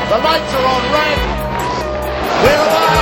The lights are on red. We're away.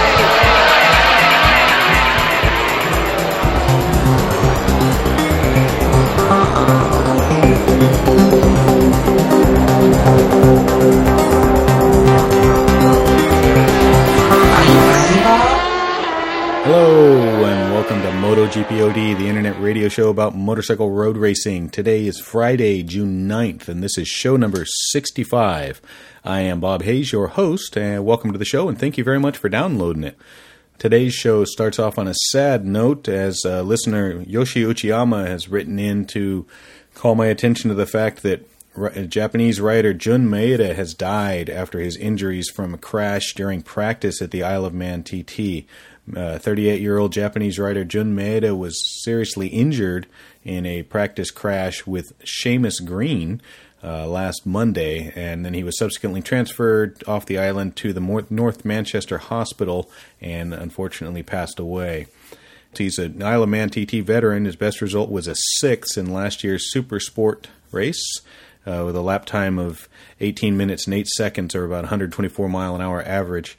Hello and welcome to MotoGPOD, the internet radio show about motorcycle road racing. Today is Friday, June 9th, and this is show number 65. I am Bob Hayes, your host, and welcome to the show, and thank you very much for downloading it. Today's show starts off on a sad note, as listener Yoshi Uchiyama has written in to call my attention to the fact that Japanese rider Jun Maeda has died after his injuries from a crash during practice at the Isle of Man TT. 38-year-old Japanese rider Jun Maeda was seriously injured in a practice crash with Seamus Green last Monday, and then he was subsequently transferred off the island to the North Manchester Hospital and unfortunately passed away. He's an Isle of Man TT veteran. His best result was a 6th in last year's Super Sport race with a lap time of 18 minutes and 8 seconds, or about 124 mile an hour average.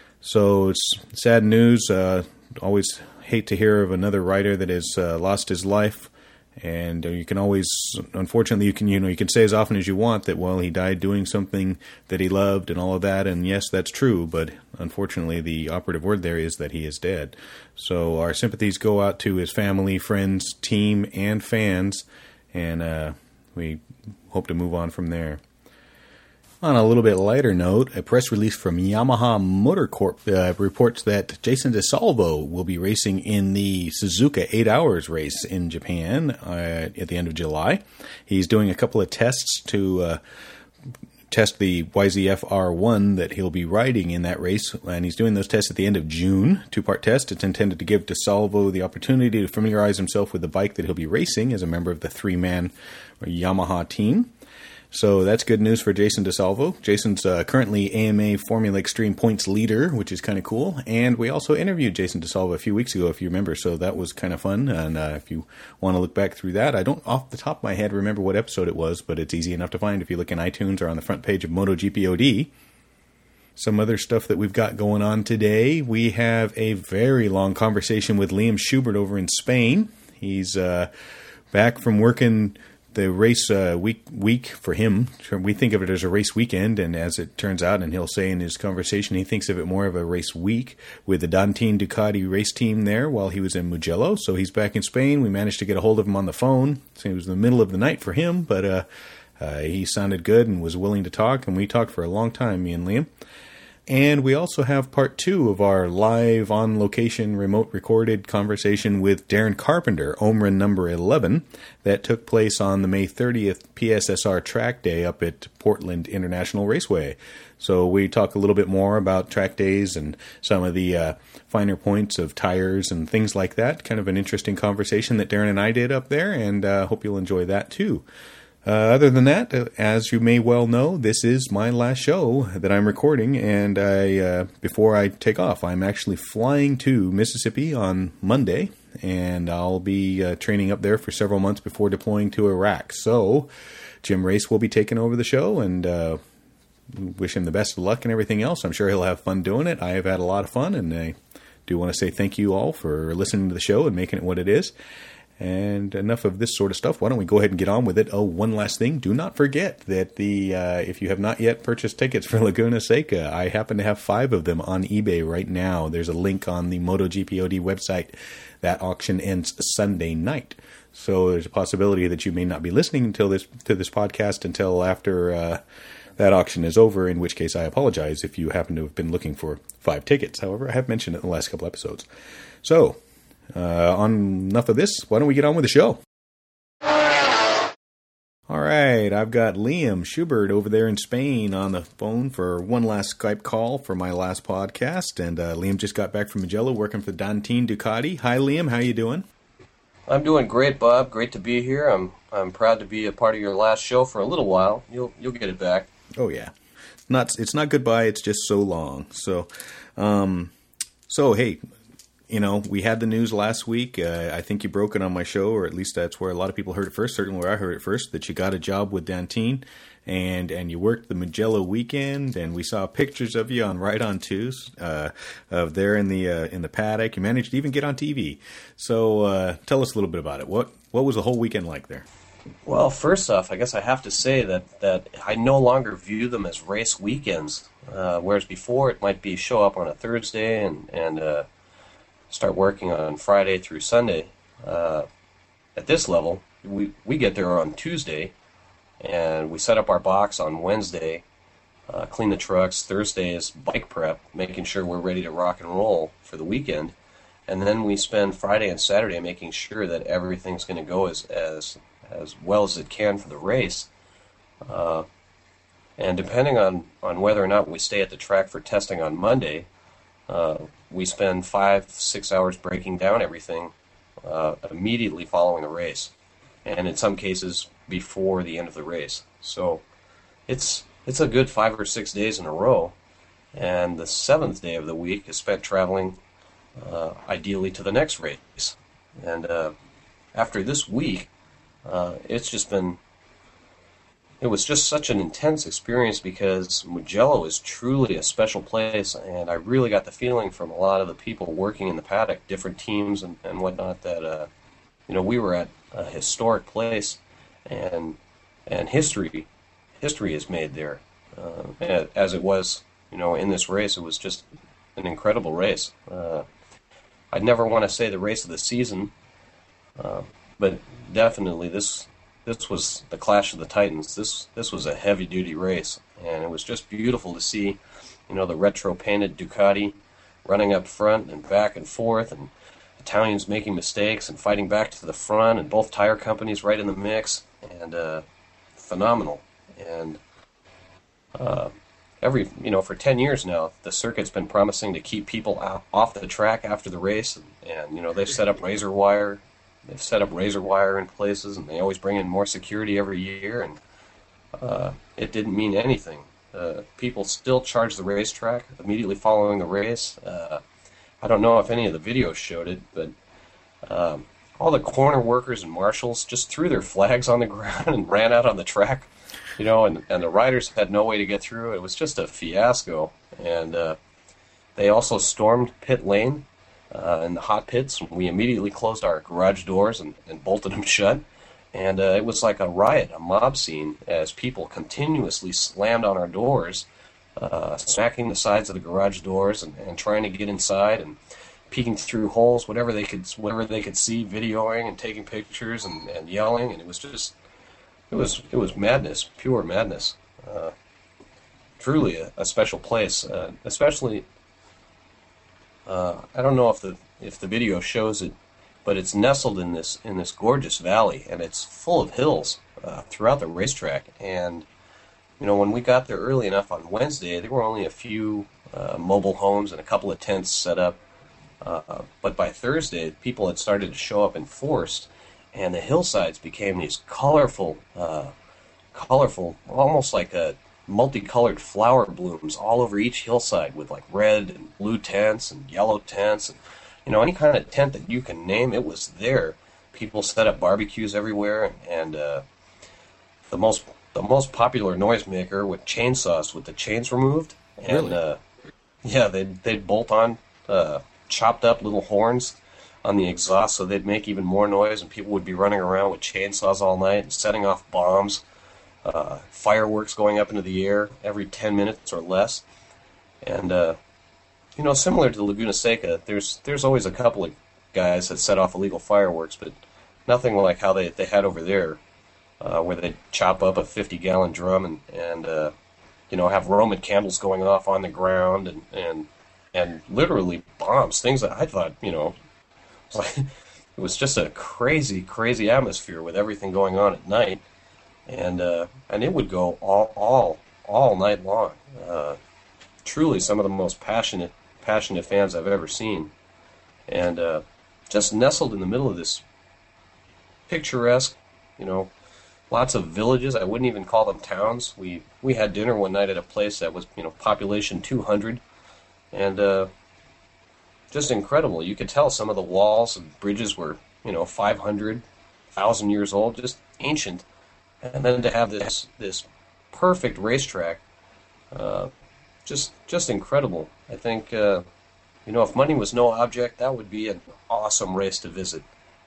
So it's sad news. Always hate to hear of another rider that has lost his life, and you can always, unfortunately, you can say as often as you want that, well, he died doing something that he loved and all of that, and yes, that's true. But unfortunately, the operative word there is that he is dead. So our sympathies go out to his family, friends, team, and fans, and we hope to move on from there. On a little bit lighter note, a press release from Yamaha Motor Corp reports that Jason DeSalvo will be racing in the Suzuka 8 Hours race in Japan at the end of July. He's doing a couple of tests to test the YZF R1 that he'll be riding in that race, and he's doing those tests at the end of June. 2-part test. It's intended to give DeSalvo the opportunity to familiarize himself with the bike that he'll be racing as a member of the 3-man Yamaha team. So that's good news for Jason DeSalvo. Jason's currently AMA Formula Extreme points leader, which is kind of cool. And we also interviewed Jason DeSalvo a few weeks ago, if you remember. So that was kind of fun. And if you want to look back through that, I don't off the top of my head remember what episode it was, but it's easy enough to find if you look in iTunes or on the front page of MotoGPOD. Some other stuff that we've got going on today. We have a very long conversation with Liam Schubert over in Spain. He's back from working the race week for him. We think of it as a race weekend, and as it turns out, and he'll say in his conversation, he thinks of it more of a race week with the Dantine Ducati race team there while he was in Mugello. So he's back in Spain. We managed to get a hold of him on the phone. So it was the middle of the night for him, but he sounded good and was willing to talk, and we talked for a long time, me and Liam. And we also have part 2 of our live, on-location, remote-recorded conversation with Darren Carpenter, Omron number 11, that took place on the May 30th PSSR track day up at Portland International Raceway. So we talk a little bit more about track days and some of the finer points of tires and things like that. Kind of an interesting conversation that Darren and I did up there, and hope you'll enjoy that too. Other than that, as you may well know, this is my last show that I'm recording, and before I take off, I'm actually flying to Mississippi on Monday, and I'll be training up there for several months before deploying to Iraq. So Jim Race will be taking over the show, and wish him the best of luck and everything else. I'm sure he'll have fun doing it. I have had a lot of fun, and I do want to say thank you all for listening to the show and making it what it is. And enough of this sort of stuff. Why don't we go ahead and get on with it? Oh, one last thing. Do not forget that if you have not yet purchased tickets for Laguna Seca, I happen to have 5 of them on eBay right now. There's a link on the MotoGPOD website. That auction ends Sunday night. So there's a possibility that you may not be listening to this podcast until after that auction is over, in which case I apologize if you happen to have been looking for 5 tickets. However, I have mentioned it in the last couple episodes. So, on enough of this, why don't we get on with the show? All right, I've got Liam Schubert over there in Spain on the phone for one last Skype call for my last podcast, and Liam just got back from Mugello working for Dantine Ducati. Hi, Liam, how you doing? I'm doing great, Bob. Great to be here. I'm proud to be a part of your last show for a little while. You'll get it back. Oh yeah, it's not goodbye. It's just so long. So hey. we had the news last week. I think you broke it on my show, or at least that's where a lot of people heard it first, certainly where I heard it first, that you got a job with Dantine and you worked the Mugello weekend, and we saw pictures of you on Right on Twos of there in the paddock. You managed to even get on TV. So tell us a little bit about it. What was the whole weekend like there? Well, first off, I guess I have to say that I no longer view them as race weekends, whereas before it might be show up on a Thursday and start working on Friday through Sunday. At this level, we get there on Tuesday, and we set up our box on Wednesday, clean the trucks. Thursday is bike prep, making sure we're ready to rock and roll for the weekend. And then we spend Friday and Saturday making sure that everything's going to go as well as it can for the race. And depending on whether or not we stay at the track for testing on Monday, we spend 5-6 hours breaking down everything immediately following the race, and in some cases before the end of the race. So it's a good 5 or 6 days in a row, and the 7th day of the week is spent traveling ideally to the next race. And after this week, it was just such an intense experience because Mugello is truly a special place, and I really got the feeling from a lot of the people working in the paddock, different teams and whatnot, that we were at a historic place, and history is made there. As it was, in this race, it was just an incredible race. I'd never want to say the race of the season, but definitely this was the Clash of the Titans. This was a heavy-duty race, and it was just beautiful to see, the retro-painted Ducati running up front and back and forth, and Italians making mistakes and fighting back to the front, and both tire companies right in the mix, and phenomenal. And for 10 years now, the circuit's been promising to keep people off the track after the race, and they've set up razor wire. They've set up razor wire in places, and they always bring in more security every year, and it didn't mean anything. People still charge the racetrack immediately following the race. I don't know if any of the videos showed it, but all the corner workers and marshals just threw their flags on the ground and ran out on the track, and the riders had no way to get through. It was just a fiasco, and they also stormed pit lane in the hot pits. We immediately closed our garage doors and bolted them shut, and it was like a riot, a mob scene, as people continuously slammed on our doors, smacking the sides of the garage doors and trying to get inside and peeking through holes, whatever they could see, videoing and taking pictures and yelling, and it was madness, pure madness. Truly a special place, especially. I don't know if the video shows it, but it's nestled in this gorgeous valley, and it's full of hills throughout the racetrack. And when we got there early enough on Wednesday, there were only a few mobile homes and a couple of tents set up. But by Thursday, people had started to show up in force, and the hillsides became these colorful, almost like multicolored flower blooms all over each hillside, with like red and blue tents and yellow tents, and any kind of tent that you can name, it was there. People set up barbecues everywhere, and the most popular noisemaker with chainsaws with the chains removed, and really? they'd bolt on chopped up little horns on the exhaust, so they'd make even more noise, and people would be running around with chainsaws all night and setting off bombs. Fireworks going up into the air every 10 minutes or less. And, similar to Laguna Seca, there's always a couple of guys that set off illegal fireworks, but nothing like how they had over there, where they chop up a 50-gallon drum and have Roman candles going off on the ground and literally bombs, things that I thought, it was just a crazy, crazy atmosphere with everything going on at night. And it would go all night long. Truly, some of the most passionate fans I've ever seen, and just nestled in the middle of this picturesque, lots of villages. I wouldn't even call them towns. We had dinner one night at a place that was population 200, and just incredible. You could tell some of the walls and bridges were, 500, 1,000 years old, just ancient. And then to have this perfect racetrack, just incredible. I think, if money was no object, that would be an awesome race to visit.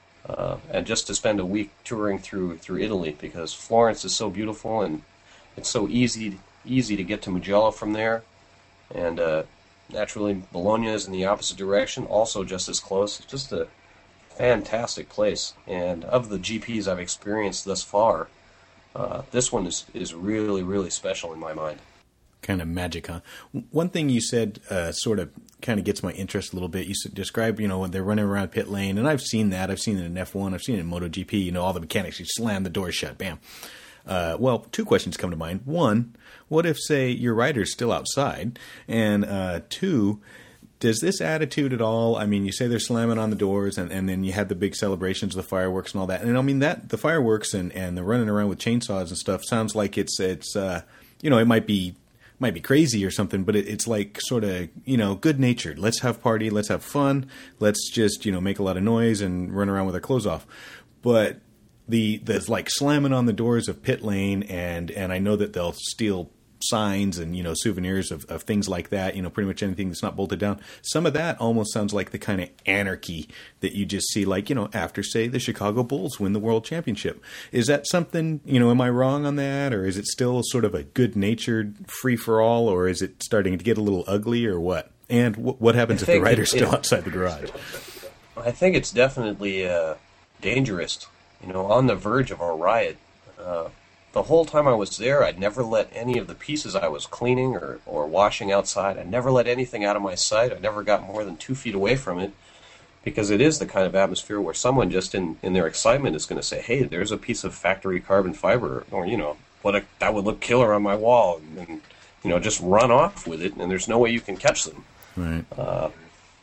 And just to spend a week touring through Italy, because Florence is so beautiful and it's so easy to get to Mugello from there. And naturally, Bologna is in the opposite direction, also just as close. It's just a fantastic place. And of the GPs I've experienced thus far, this one is really, really special in my mind. Kind of magic, huh? One thing you said sort of kind of gets my interest a little bit. You describe, when they're running around pit lane, and I've seen that. I've seen it in F1. I've seen it in MotoGP. All the mechanics, you slam the door shut, bam. Well, two questions come to mind. One, what if, say, your rider's still outside? And two, does this attitude at all, I mean, you say they're slamming on the doors, and then you had the big celebrations, the fireworks and all that. And I mean, that the fireworks and the running around with chainsaws and stuff sounds like it's it might be crazy or something, but it's like sort of, good natured. Let's have party. Let's have fun. Let's just, make a lot of noise and run around with our clothes off. But the like slamming on the doors of pit lane, and I know that they'll steal signs and, souvenirs of things like that, pretty much anything that's not bolted down. Some of that almost sounds like the kind of anarchy that you just see, like, after, say, the Chicago Bulls win the world championship. Is that something, am I wrong on that? Or is it still sort of a good-natured free-for-all, or is it starting to get a little ugly, or what? And what happens if the rider's still outside the garage? I think it's definitely dangerous, on the verge of a riot. The whole time I was there, I'd never let any of the pieces I was cleaning or washing outside, I never let anything out of my sight. I never got more than 2 feet away from it, because it is the kind of atmosphere where someone just in their excitement is going to say, hey, there's a piece of factory carbon fiber, or, that would look killer on my wall, and just run off with it, and there's no way you can catch them. Right.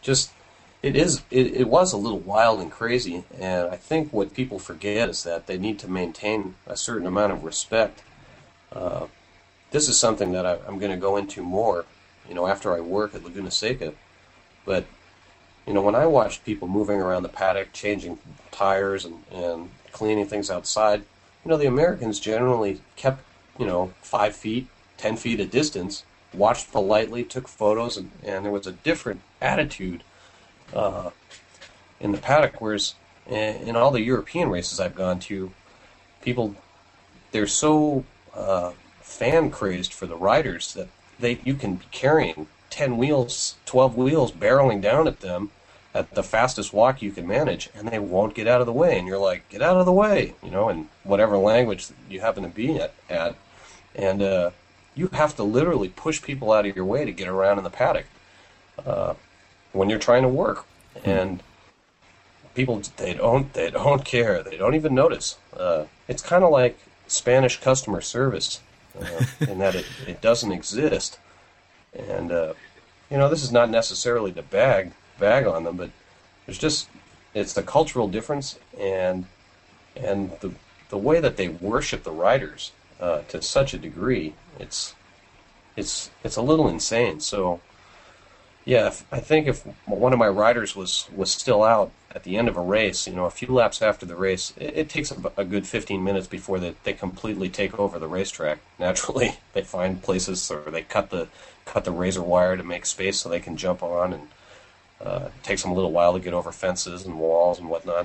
It was a little wild and crazy, and I think what people forget is that they need to maintain a certain amount of respect. This is something that I'm going to go into more, after I work at Laguna Seca. But, when I watched people moving around the paddock, changing tires and cleaning things outside, the Americans generally kept, 5 feet, 10 feet at distance, watched politely, took photos, and there was a different attitude in the paddock, whereas in all the European races I've gone to, people, they're so fan crazed for the riders that you can be carrying 10 wheels, 12 wheels barreling down at them at the fastest walk you can manage, and they won't get out of the way, and you're like, get out of the way, in whatever language you happen to be at. And you have to literally push people out of your way to get around in the paddock when you're trying to work. And people, they don't care. They don't even notice. It's kind of like Spanish customer service in that it doesn't exist. And this is not necessarily to bag on them, but it's the cultural difference and the way that they worship the riders to such a degree. It's a little insane. So. Yeah, I think if one of my riders was still out at the end of a race, a few laps after the race, it takes a good 15 minutes before they completely take over the racetrack. Naturally, they find places, or they cut the razor wire to make space so they can jump on, and it takes them a little while to get over fences and walls and whatnot.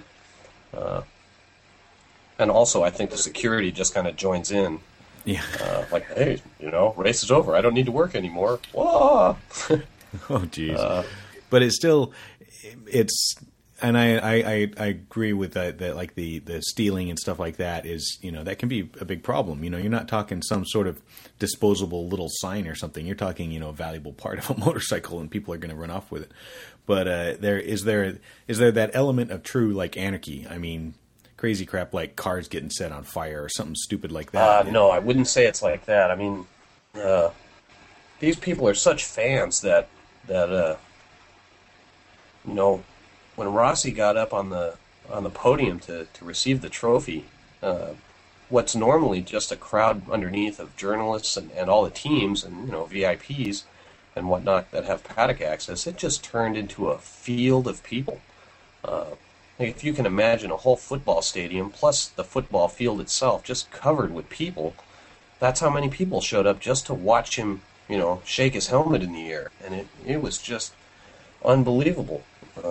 And also, I think the security just kind of joins in. Yeah. Like, hey, race is over. I don't need to work anymore. Whoa! Oh, geez. But and I agree with that like the stealing and stuff like that is, that can be a big problem. You're not talking some sort of disposable little sign or something. You're talking, a valuable part of a motorcycle, and people are going to run off with it. But is there that element of true, like, anarchy? I mean, crazy crap like cars getting set on fire or something stupid like that. No, I wouldn't say it's like that. I mean, these people are such fans that when Rossi got up on the podium to receive the trophy, what's normally just a crowd underneath of journalists and all the teams and VIPs, and whatnot that have paddock access, it just turned into a field of people. If you can imagine a whole football stadium plus the football field itself just covered with people, that's how many people showed up just to watch him, shake his helmet in the air. And it was just unbelievable.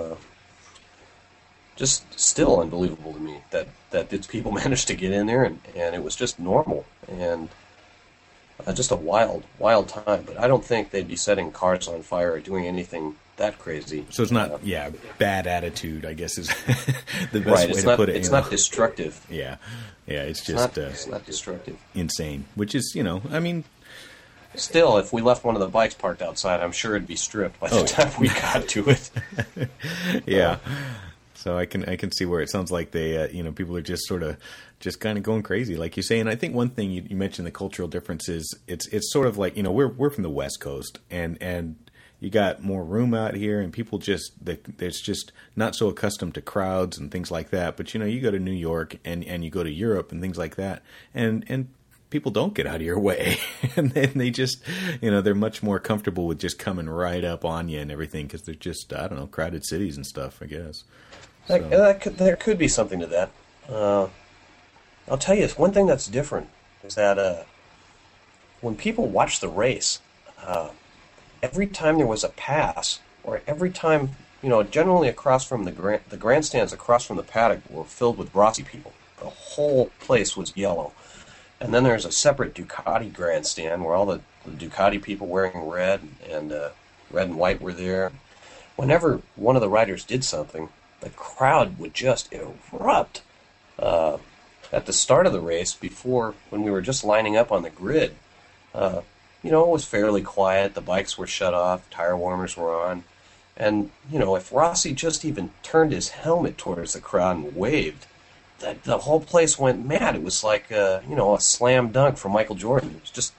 Just still unbelievable to me that these people managed to get in there, and it was just normal. And just a wild time. But I don't think they'd be setting cars on fire or doing anything that crazy. So it's not, bad attitude, I guess, is the best way to put it. It's not destructive. Yeah, it's just it's not destructive. Insane, which is, Still, if we left one of the bikes parked outside, I'm sure it'd be stripped by the time we got to it. Yeah. So I can see where it sounds like they, people are just kind of going crazy, like you say. And I think one thing you mentioned, the cultural differences, it's sort of like, we're from the West Coast, and you got more room out here, and people it's just not so accustomed to crowds and things like that. But you go to New York and you go to Europe and things like that, and people don't get out of your way, and then they just, they're much more comfortable with just coming right up on you and everything, because they're just, I don't know, crowded cities and stuff, I guess. So. There could be something to that. I'll tell you, one thing that's different is that when people watch the race, every time there was a pass, or every time, generally across from the grandstands across from the paddock were filled with Rossi people. The whole place was yellow. And then there's a separate Ducati grandstand where all the Ducati people wearing red and white were there. Whenever one of the riders did something, the crowd would just erupt. At the start of the race, when we were just lining up on the grid, it was fairly quiet. The bikes were shut off, tire warmers were on. And, if Rossi just even turned his helmet towards the crowd and waved, the whole place went mad. It was like, a slam dunk for Michael Jordan. It was just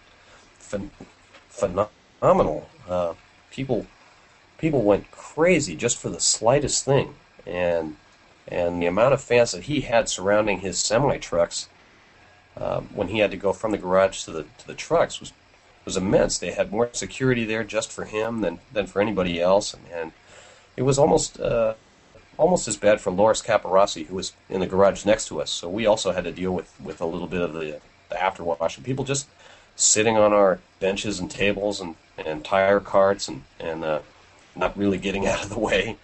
phenomenal. People went crazy just for the slightest thing. And the amount of fans that he had surrounding his semi-trucks when he had to go from the garage to the trucks was immense. They had more security there just for him than for anybody else. And it was almost as bad for Loris Capirossi, who was in the garage next to us. So we also had to deal with a little bit of the afterwash. And people just sitting on our benches and tables and tire carts and not really getting out of the way.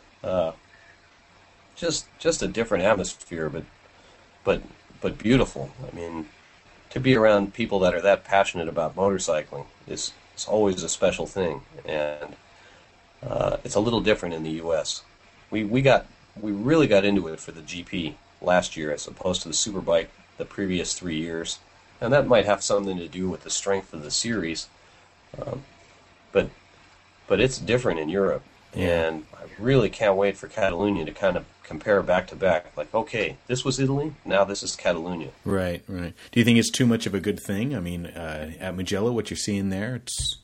Just a different atmosphere, but beautiful. I mean, to be around people that are that passionate about motorcycling is always a special thing. And it's a little different in the U.S. We really got into it for the GP last year as opposed to the Superbike the previous 3 years, and that might have something to do with the strength of the series. But it's different in Europe, and I really can't wait for Catalunya to kind of compare back to back. Like, okay, this was Italy, now this is Catalunya. Right. Do you think it's too much of a good thing? I mean, at Mugello, what you're seeing there,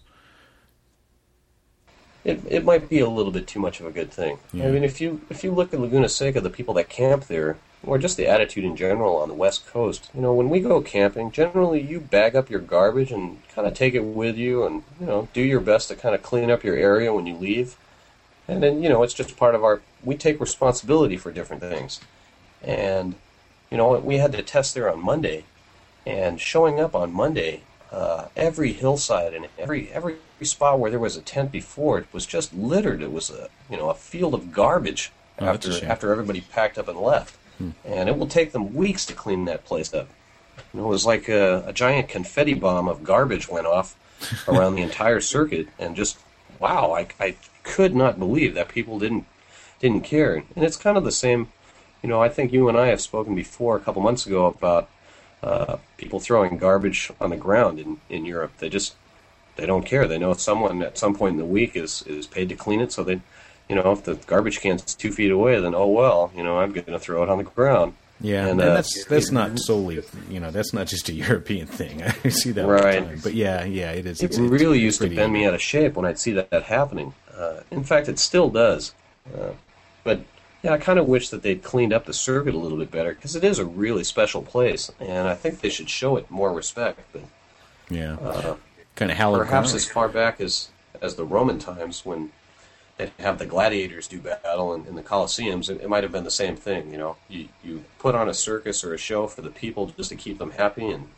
It might be a little bit too much of a good thing. Yeah. I mean, if you look at Laguna Seca, the people that camp there, or just the attitude in general on the West Coast, when we go camping, generally you bag up your garbage and kind of take it with you, and do your best to kind of clean up your area when you leave. And then it's just part of we take responsibility for different things. And we had to test there on Monday, and showing up on Monday, every hillside and every spot where there was a tent before, it was just littered. It was a field of garbage after everybody packed up and left. And it will take them weeks to clean that place up. It was like a giant confetti bomb of garbage went off around the entire circuit, and just wow, I could not believe that people didn't care. And it's kind of the same. I think you and I have spoken before a couple months ago about people throwing garbage on the ground in Europe. They don't care. They know someone at some point in the week is paid to clean it, so they, if the garbage can's 2 feet away, then I'm going to throw it on the ground. Yeah, and that's not solely, that's not just a European thing. I see that all the time. But yeah, it is. It really used to bend me out of shape when I'd see that happening. In fact, it still does. But yeah, I kind of wish that they'd cleaned up the circuit a little bit better, because it is a really special place, and I think they should show it more respect. But yeah, kind of hallowed perhaps as far back as as the Roman times when they'd have the gladiators do battle in the Colosseums. It might have been the same thing. You put on a circus or a show for the people just to keep them happy, and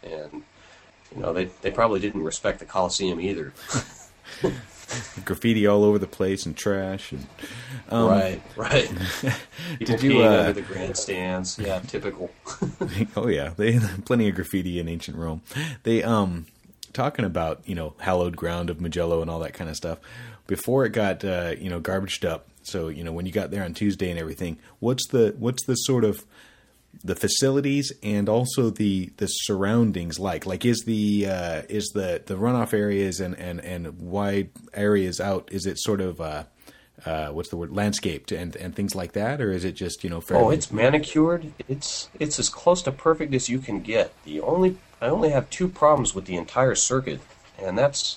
they probably didn't respect the Colosseum either. Graffiti all over the place and trash. And, right. People Did you, peeing under the grandstands. Yeah, typical. Oh yeah, they plenty of graffiti in ancient Rome. They talking about hallowed ground of Mugello and all that kind of stuff. Before it got garbaged up. So when you got there on Tuesday and everything, what's the sort of the facilities and also the surroundings like? Like is the runoff areas and wide areas out? Is it sort of what's the word, landscaped and things like that, or is it just fairly... Oh, it's manicured. It's as close to perfect as you can get. I only have two problems with the entire circuit, and that's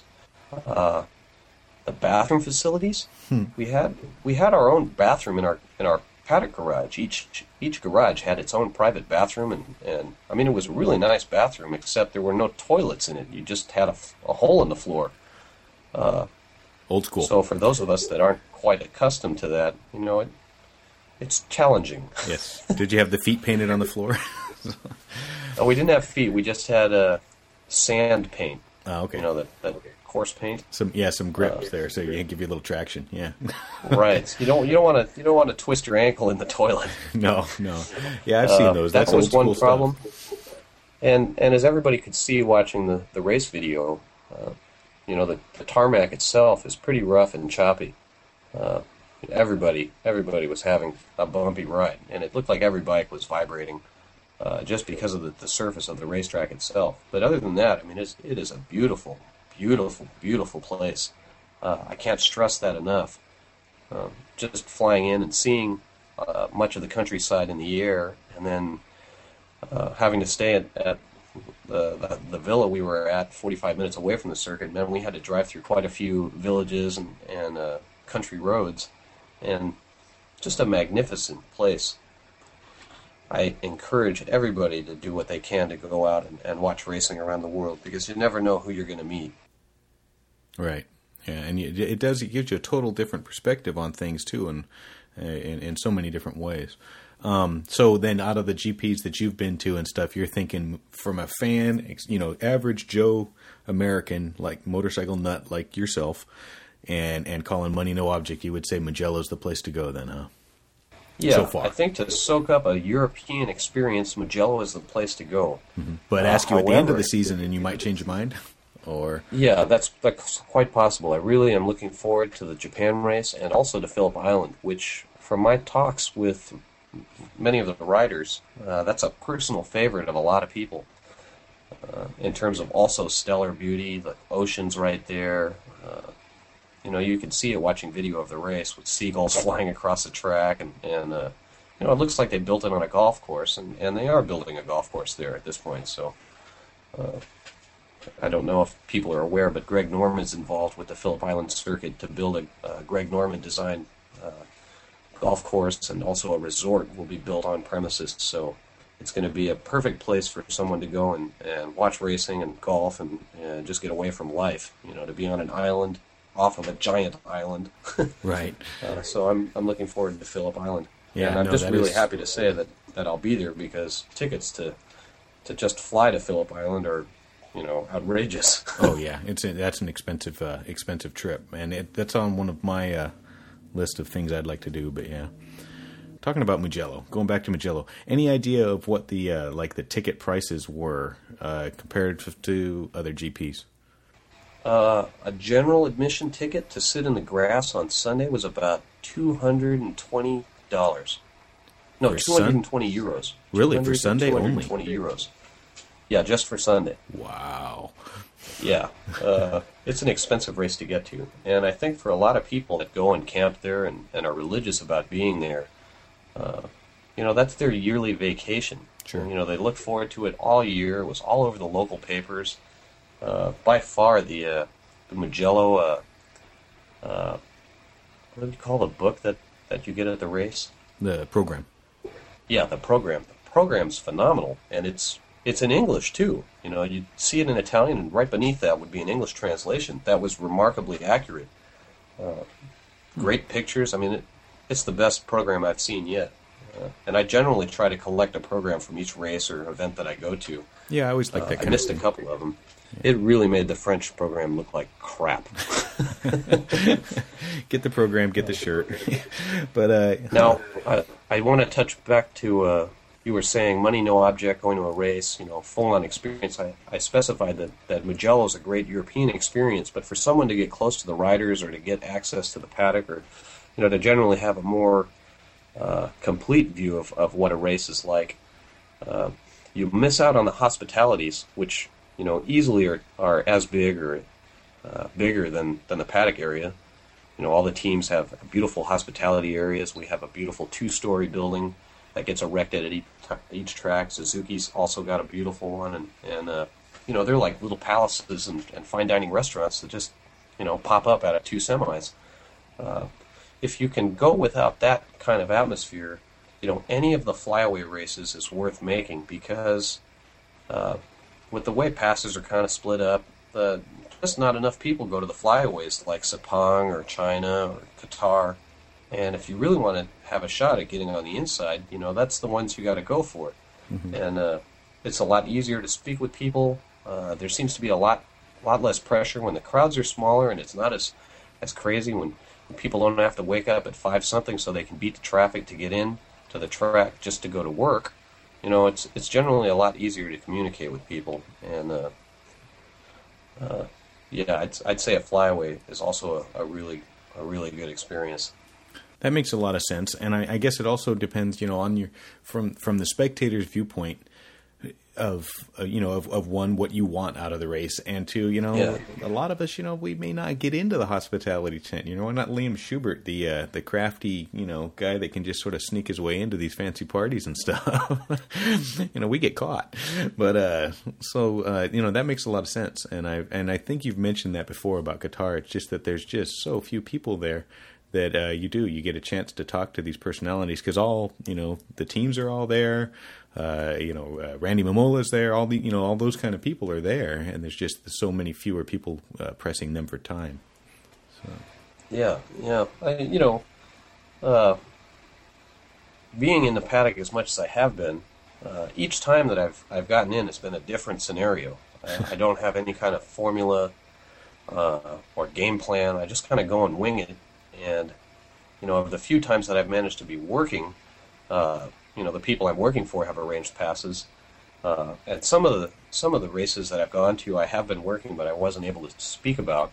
the bathroom facilities. We had our own bathroom in our paddock garage. Each garage had its own private bathroom, and I mean, it was a really nice bathroom, except there were no toilets in it. You just had a hole in the floor. Old school. So for those of us that aren't quite accustomed to that, it's challenging. Yes. Did you have the feet painted on the floor? No, we didn't have feet. We just had sand paint. Oh, okay. That coarse paint. Some grips there, so you can give you a little traction. Yeah. Right. You don't want to twist your ankle in the toilet. No. Yeah, I've seen those. That's that was old school one problem. Stuff. And as everybody could see watching the race video, the tarmac itself is pretty rough and choppy. Everybody was having a bumpy ride, and it looked like every bike was vibrating. Just because of the surface of the racetrack itself. But other than that, I mean, it is a beautiful, beautiful, beautiful place. I can't stress that enough. Just flying in and seeing much of the countryside in the air, and then having to stay at the villa we were at 45 minutes away from the circuit, meant we had to drive through quite a few villages and country roads, and just a magnificent place. I encourage everybody to do what they can to go out and watch racing around the world, because you never know who you're going to meet. Right. Yeah, and it gives you a total different perspective on things too, and in so many different ways. So then, out of the GPs that you've been to and stuff, you're thinking from a fan, average Joe American, like motorcycle nut like yourself, and calling money no object, you would say Mugello's the place to go then, huh? Yeah, so far. I think to soak up a European experience, Mugello is the place to go. Mm-hmm. But ask you at the end of the season, and you might change your mind, or yeah, that's quite possible. I really am looking forward to the Japan race and also to Phillip Island, which, from my talks with many of the riders, that's a personal favorite of a lot of people. In terms of also stellar beauty, the ocean's right there. You can see it watching video of the race with seagulls flying across the track, and it looks like they built it on a golf course, and they are building a golf course there at this point. So I don't know if people are aware, but Greg Norman's involved with the Phillip Island circuit to build a Greg Norman designed golf course, and also a resort will be built on premises. So it's going to be a perfect place for someone to go and watch racing and golf and just get away from life. To be on an island, off of a giant island. Right. So I'm looking forward to Phillip Island. Yeah, and I'm just really happy to say that I'll be there, because tickets to just fly to Phillip Island are, outrageous. Oh yeah, that's an expensive trip, and that's on one of my list of things I'd like to do. But yeah, talking about Mugello, going back to Mugello, any idea of what the the ticket prices were compared to other GPs? A general admission ticket to sit in the grass on Sunday was about $220. No, for 220 euros. Really, for Sunday only? 220 euros. Yeah, just for Sunday. Wow. Yeah, it's an expensive race to get to, and I think for a lot of people that go and camp there and are religious about being there, that's their yearly vacation. Sure. They look forward to it all year. It was all over the local papers. By far, the Mugello, what do you call the book that you get at the race? The program. Yeah, the program. The program's phenomenal, and it's it's in English too. You know, you'd see it in Italian, and right beneath that would be an English translation that was remarkably accurate. Great pictures. I mean, it's the best program I've seen yet. And I generally try to collect a program from each race or event that I go to. Yeah, I always like that. I missed a couple of them. Yeah. It really made the French program look like crap. Get the program, get the shirt. But now, I want to touch back to you were saying money, no object, going to a race, you know, full-on experience. I specified that Mugello is a great European experience, but for someone to get close to the riders or to get access to the paddock or, you know, to generally have a more complete view of what a race is like, you miss out on the hospitalities, which, you know, easily are as big or bigger than the paddock area. You know, all the teams have beautiful hospitality areas. We have a beautiful 2-story building that gets erected at each track. Suzuki's also got a beautiful one, and you know, they're like little palaces and fine dining restaurants that just, you know, pop up out of 2 semis. If you can go without that kind of atmosphere, you know, any of the flyaway races is worth making, because with the way passes are kind of split up, just not enough people go to the flyaways like Sepang or China or Qatar. And if you really want to have a shot at getting on the inside, you know, that's the ones you got to go for. Mm-hmm. And it's a lot easier to speak with people. There seems to be a lot less pressure when the crowds are smaller, and it's not as crazy when people don't have to wake up at 5-something so they can beat the traffic to get in to the track just to go to work. You know, it's generally a lot easier to communicate with people. And yeah, I'd say a flyaway is also a really good experience. That makes a lot of sense, and I guess it also depends, you know, on your from the spectator's viewpoint of you know, of one, what you want out of the race, and two, you know, yeah, a lot of us, you know, we may not get into the hospitality tent. You know, we're not Liam Schubert, the crafty, you know, guy that can just sort of sneak his way into these fancy parties and stuff. You know, we get caught, but so you know, that makes a lot of sense, and I think you've mentioned that before about Qatar. It's just that there's just so few people there that you get a chance to talk to these personalities, because all, you know, the teams are all there. You know, Randy Mamola's there. All those kind of people are there, and there's just so many fewer people pressing them for time. So. Yeah. You know, being in the paddock as much as I have been, each time that I've gotten in, it's been a different scenario. I don't have any kind of formula or game plan. I just kind of go and wing it. And, you know, of the few times that I've managed to be working, you know, the people I'm working for have arranged passes. And some of the races that I've gone to, I have been working, but I wasn't able to speak about.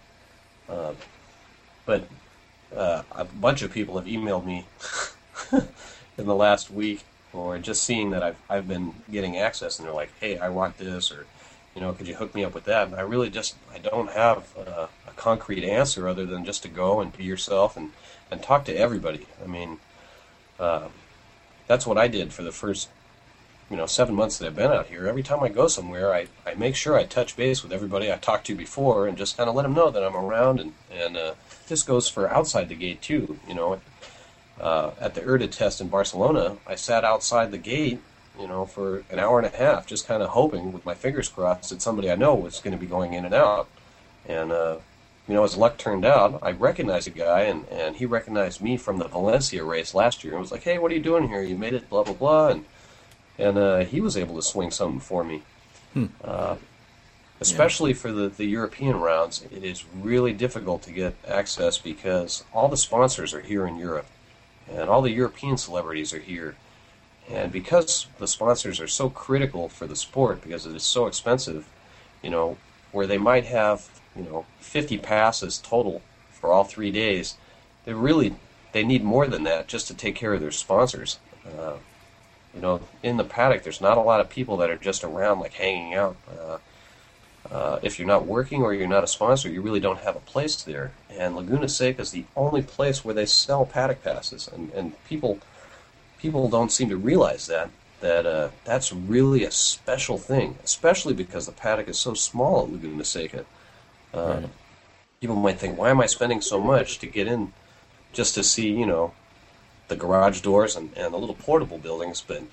But a bunch of people have emailed me in the last week, or just seeing that I've been getting access, and they're like, "Hey, I want this," or, you know, "Could you hook me up with that?" And I don't have a concrete answer other than just to go and be yourself and talk to everybody. I mean, that's what I did for the first, you know, 7 months that I've been out here. Every time I go somewhere, I make sure I touch base with everybody I talked to before, and just kind of let them know that I'm around. And this goes for outside the gate too. You know, at the IRTA test in Barcelona, I sat outside the gate, you know, for an hour and a half, just kind of hoping with my fingers crossed that somebody I know was going to be going in and out. And you know, as luck turned out, I recognized a guy, and he recognized me from the Valencia race last year, and was like, "Hey, what are you doing here? You made it, blah, blah, blah." And he was able to swing something for me. Especially for the European rounds, it is really difficult to get access, because all the sponsors are here in Europe, and all the European celebrities are here. And because the sponsors are so critical for the sport, because it is so expensive, you know, where they might have, you know, 50 passes total for all 3 days, they need more than that just to take care of their sponsors. You know, in the paddock, there's not a lot of people that are just around, like, hanging out. If you're not working or you're not a sponsor, you really don't have a place there. And Laguna Seca is the only place where they sell paddock passes, and people don't seem to realize that's really a special thing, especially because the paddock is so small at Laguna Seca. Right. People might think, why am I spending so much to get in just to see, you know, the garage doors and the little portable buildings? But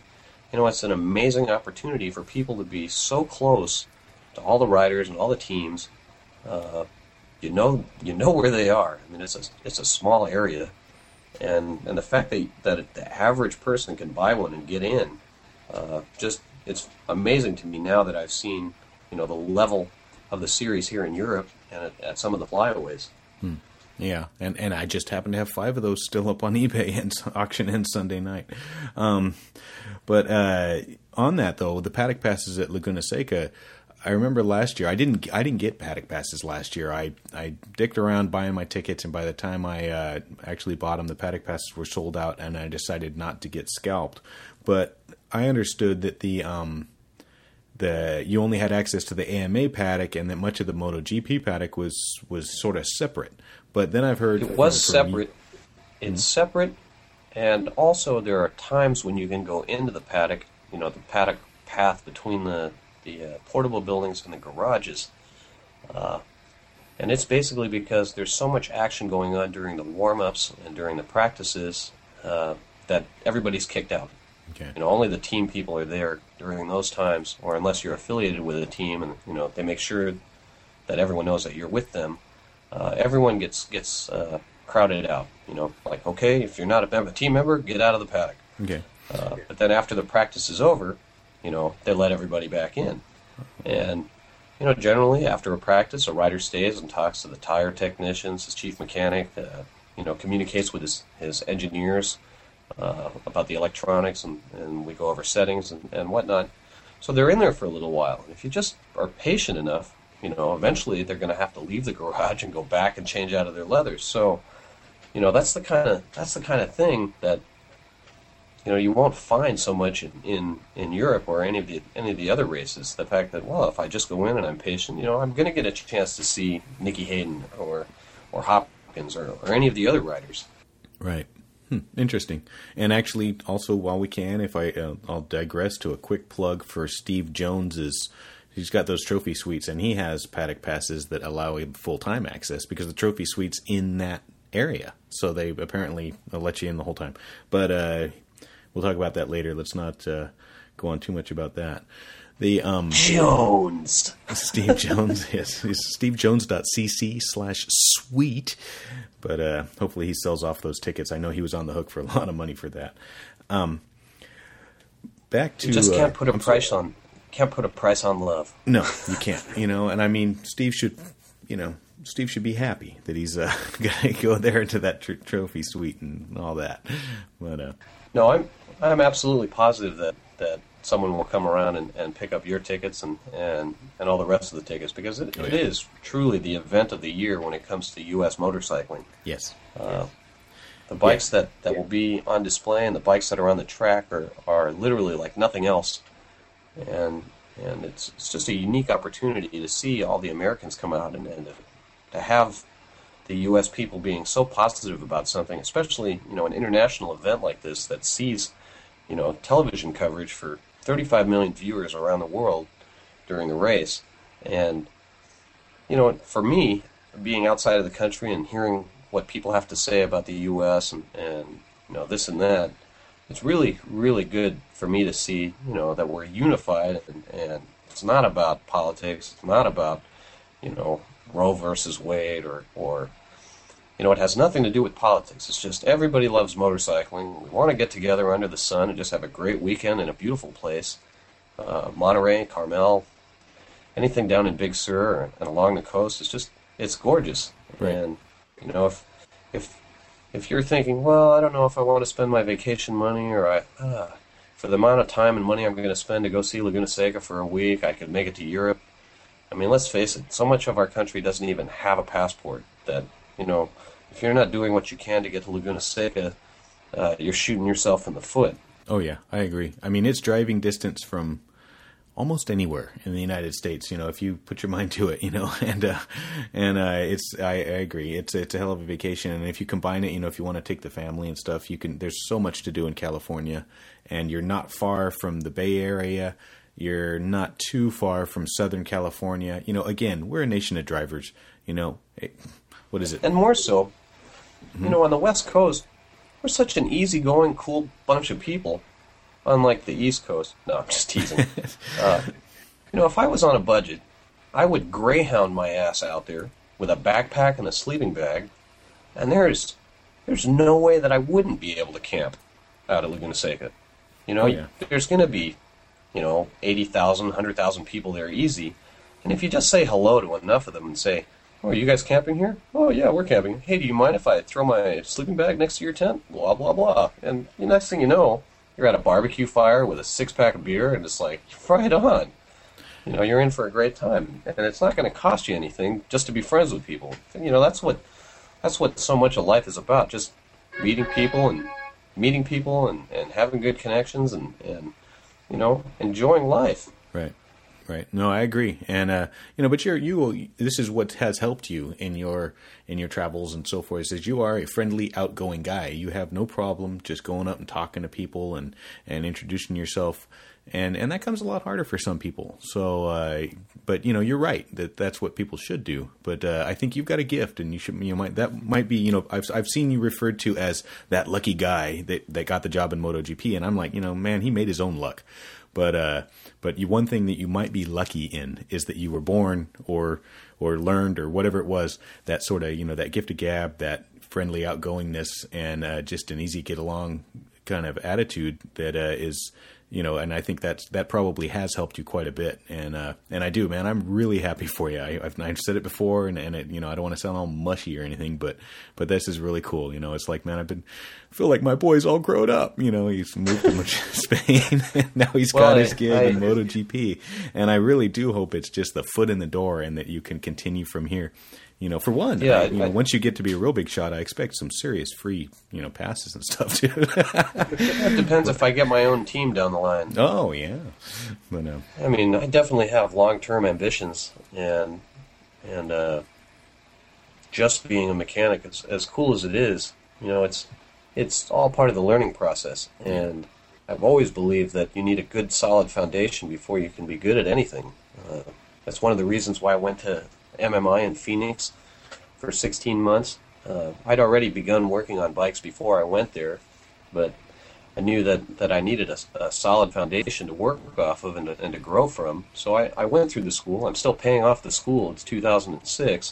it's an amazing opportunity for people to be so close to all the riders and all the teams. You know where they are. I mean, it's a small area, and the fact that the average person can buy one and get in, it's amazing to me now that I've seen, the level of the series here in Europe and at some of the flyaways. Yeah, and I just happen to have 5 of those still up on eBay, and auction ends Sunday night. But on that though, the paddock passes at Laguna Seca, I remember last year I didn't get paddock passes last year. I dicked around buying my tickets, and by the time I actually bought them, the paddock passes were sold out, and I decided not to get scalped. But I understood that you only had access to the AMA paddock, and that much of the MotoGP paddock was sort of separate. But then I've heard it was separate. It's separate, and also there are times when you can go into the paddock. The paddock path between the portable buildings and the garages, and it's basically because there's so much action going on during the warm-ups and during the practices that everybody's kicked out. Okay. Only the team people are there during those times, or unless you're affiliated with a team, and they make sure that everyone knows that you're with them. Everyone gets crowded out. Like, okay, if you're not a team member, get out of the paddock. Okay. But then after the practice is over, they let everybody back in. And, generally after a practice, a rider stays and talks to the tire technicians, his chief mechanic, communicates with his engineers about the electronics, and we go over settings and whatnot. So they're in there for a little while. And if you just are patient enough, eventually they're going to have to leave the garage and go back and change out of their leathers. So, that's the kind of thing that you won't find so much in Europe or any of the other races. The fact that, well, if I just go in and I'm patient, I'm going to get a chance to see Nicky Hayden or Hopkins or any of the other riders. Right. Interesting. And actually, also, while we can, if I'll digress to a quick plug for Steve Jones's. He's got those trophy suites, and he has paddock passes that allow him full-time access because the trophy suite's in that area. So they apparently let you in the whole time. But we'll talk about that later. Let's not go on too much about that. The Jones. Steve Jones, yes. It's stevejones.cc/suite. But hopefully he sells off those tickets. I know he was on the hook for a lot of money for that. Back to... You just can't put a price on... Can't put a price on love. No, you can't. And I mean, Steve should be happy that he's going to go there into that trophy suite and all that. But no, I'm absolutely positive that someone will come around and pick up your tickets and all the rest of the tickets, because it is truly the event of the year when it comes to U.S. motorcycling. Yes. The bikes that will be on display and the bikes that are on the track are literally like nothing else. And it's just a unique opportunity to see all the Americans come out and to have the U.S. people being so positive about something, especially an international event like this that sees television coverage for 35 million viewers around the world during the race. And for me, being outside of the country and hearing what people have to say about the U.S. and this and that, it's really, really good for me to see, that we're unified, and it's not about politics. It's not about, Roe versus Wade or it has nothing to do with politics. It's just everybody loves motorcycling. We want to get together under the sun and just have a great weekend in a beautiful place. Monterey, Carmel, anything down in Big Sur and along the coast, it's gorgeous. Right. And, if you're thinking, well, I don't know if I want to spend my vacation money, or for the amount of time and money I'm going to spend to go see Laguna Seca for a week, I could make it to Europe. I mean, let's face it, so much of our country doesn't even have a passport that, if you're not doing what you can to get to Laguna Seca, you're shooting yourself in the foot. Oh, yeah, I agree. I mean, it's driving distance from almost anywhere in the United States, if you put your mind to it, I agree. It's a hell of a vacation. And if you combine it, if you want to take the family and stuff, there's so much to do in California, and you're not far from the Bay Area. You're not too far from Southern California. Again, we're a nation of drivers, what is it? And more so, on the West Coast, we're such an easygoing, cool bunch of people. unlike the East Coast. No, I'm just teasing. If I was on a budget, I would Greyhound my ass out there with a backpack and a sleeping bag, and there's no way that I wouldn't be able to camp out at Laguna Seca. There's going to be, 80,000, 100,000 people there easy, and if you just say hello to enough of them and say, "Oh, are you guys camping here?" "Oh, yeah, we're camping." "Hey, do you mind if I throw my sleeping bag next to your tent?" Blah, blah, blah. And the next thing you know, you're at a barbecue fire with a 6-pack of beer, and it's like, right on. You're in for a great time. And it's not going to cost you anything just to be friends with people. That's what so much of life is about, just meeting people and having good connections and enjoying life. Right. No, I agree. And but this is what has helped you in your travels and so forth, is you are a friendly, outgoing guy. You have no problem just going up and talking to people and introducing yourself. And that comes a lot harder for some people. So, but you're right that's what people should do. But I think you've got a gift, and that might be I've seen you referred to as that lucky guy that got the job in MotoGP, and I'm like, man, he made his own luck. But one thing that you might be lucky in is that you were born or learned or whatever it was, that sort of that gift of gab, that friendly outgoingness, and just an easy get along kind of attitude that is. And I think that probably has helped you quite a bit. And I do, man, I'm really happy for you. I've said it before, and it, I don't want to sound all mushy or anything, but this is really cool. It's like, man, I feel like my boy's all grown up. He's moved to Spain, and now he's got his gig in MotoGP. And I really do hope it's just the foot in the door, and that you can continue from here. For one, once you get to be a real big shot, I expect some serious free, passes and stuff too. It depends if I get my own team down the line. Oh yeah, but I definitely have long-term ambitions, and just being a mechanic, as cool as it is, it's all part of the learning process. And I've always believed that you need a good, solid foundation before you can be good at anything. That's one of the reasons why I went to MMI in Phoenix for 16 months. I'd already begun working on bikes before I went there, but I knew that I needed a solid foundation to work off of and to grow from. So I went through the school. I'm still paying off the school. It's 2006.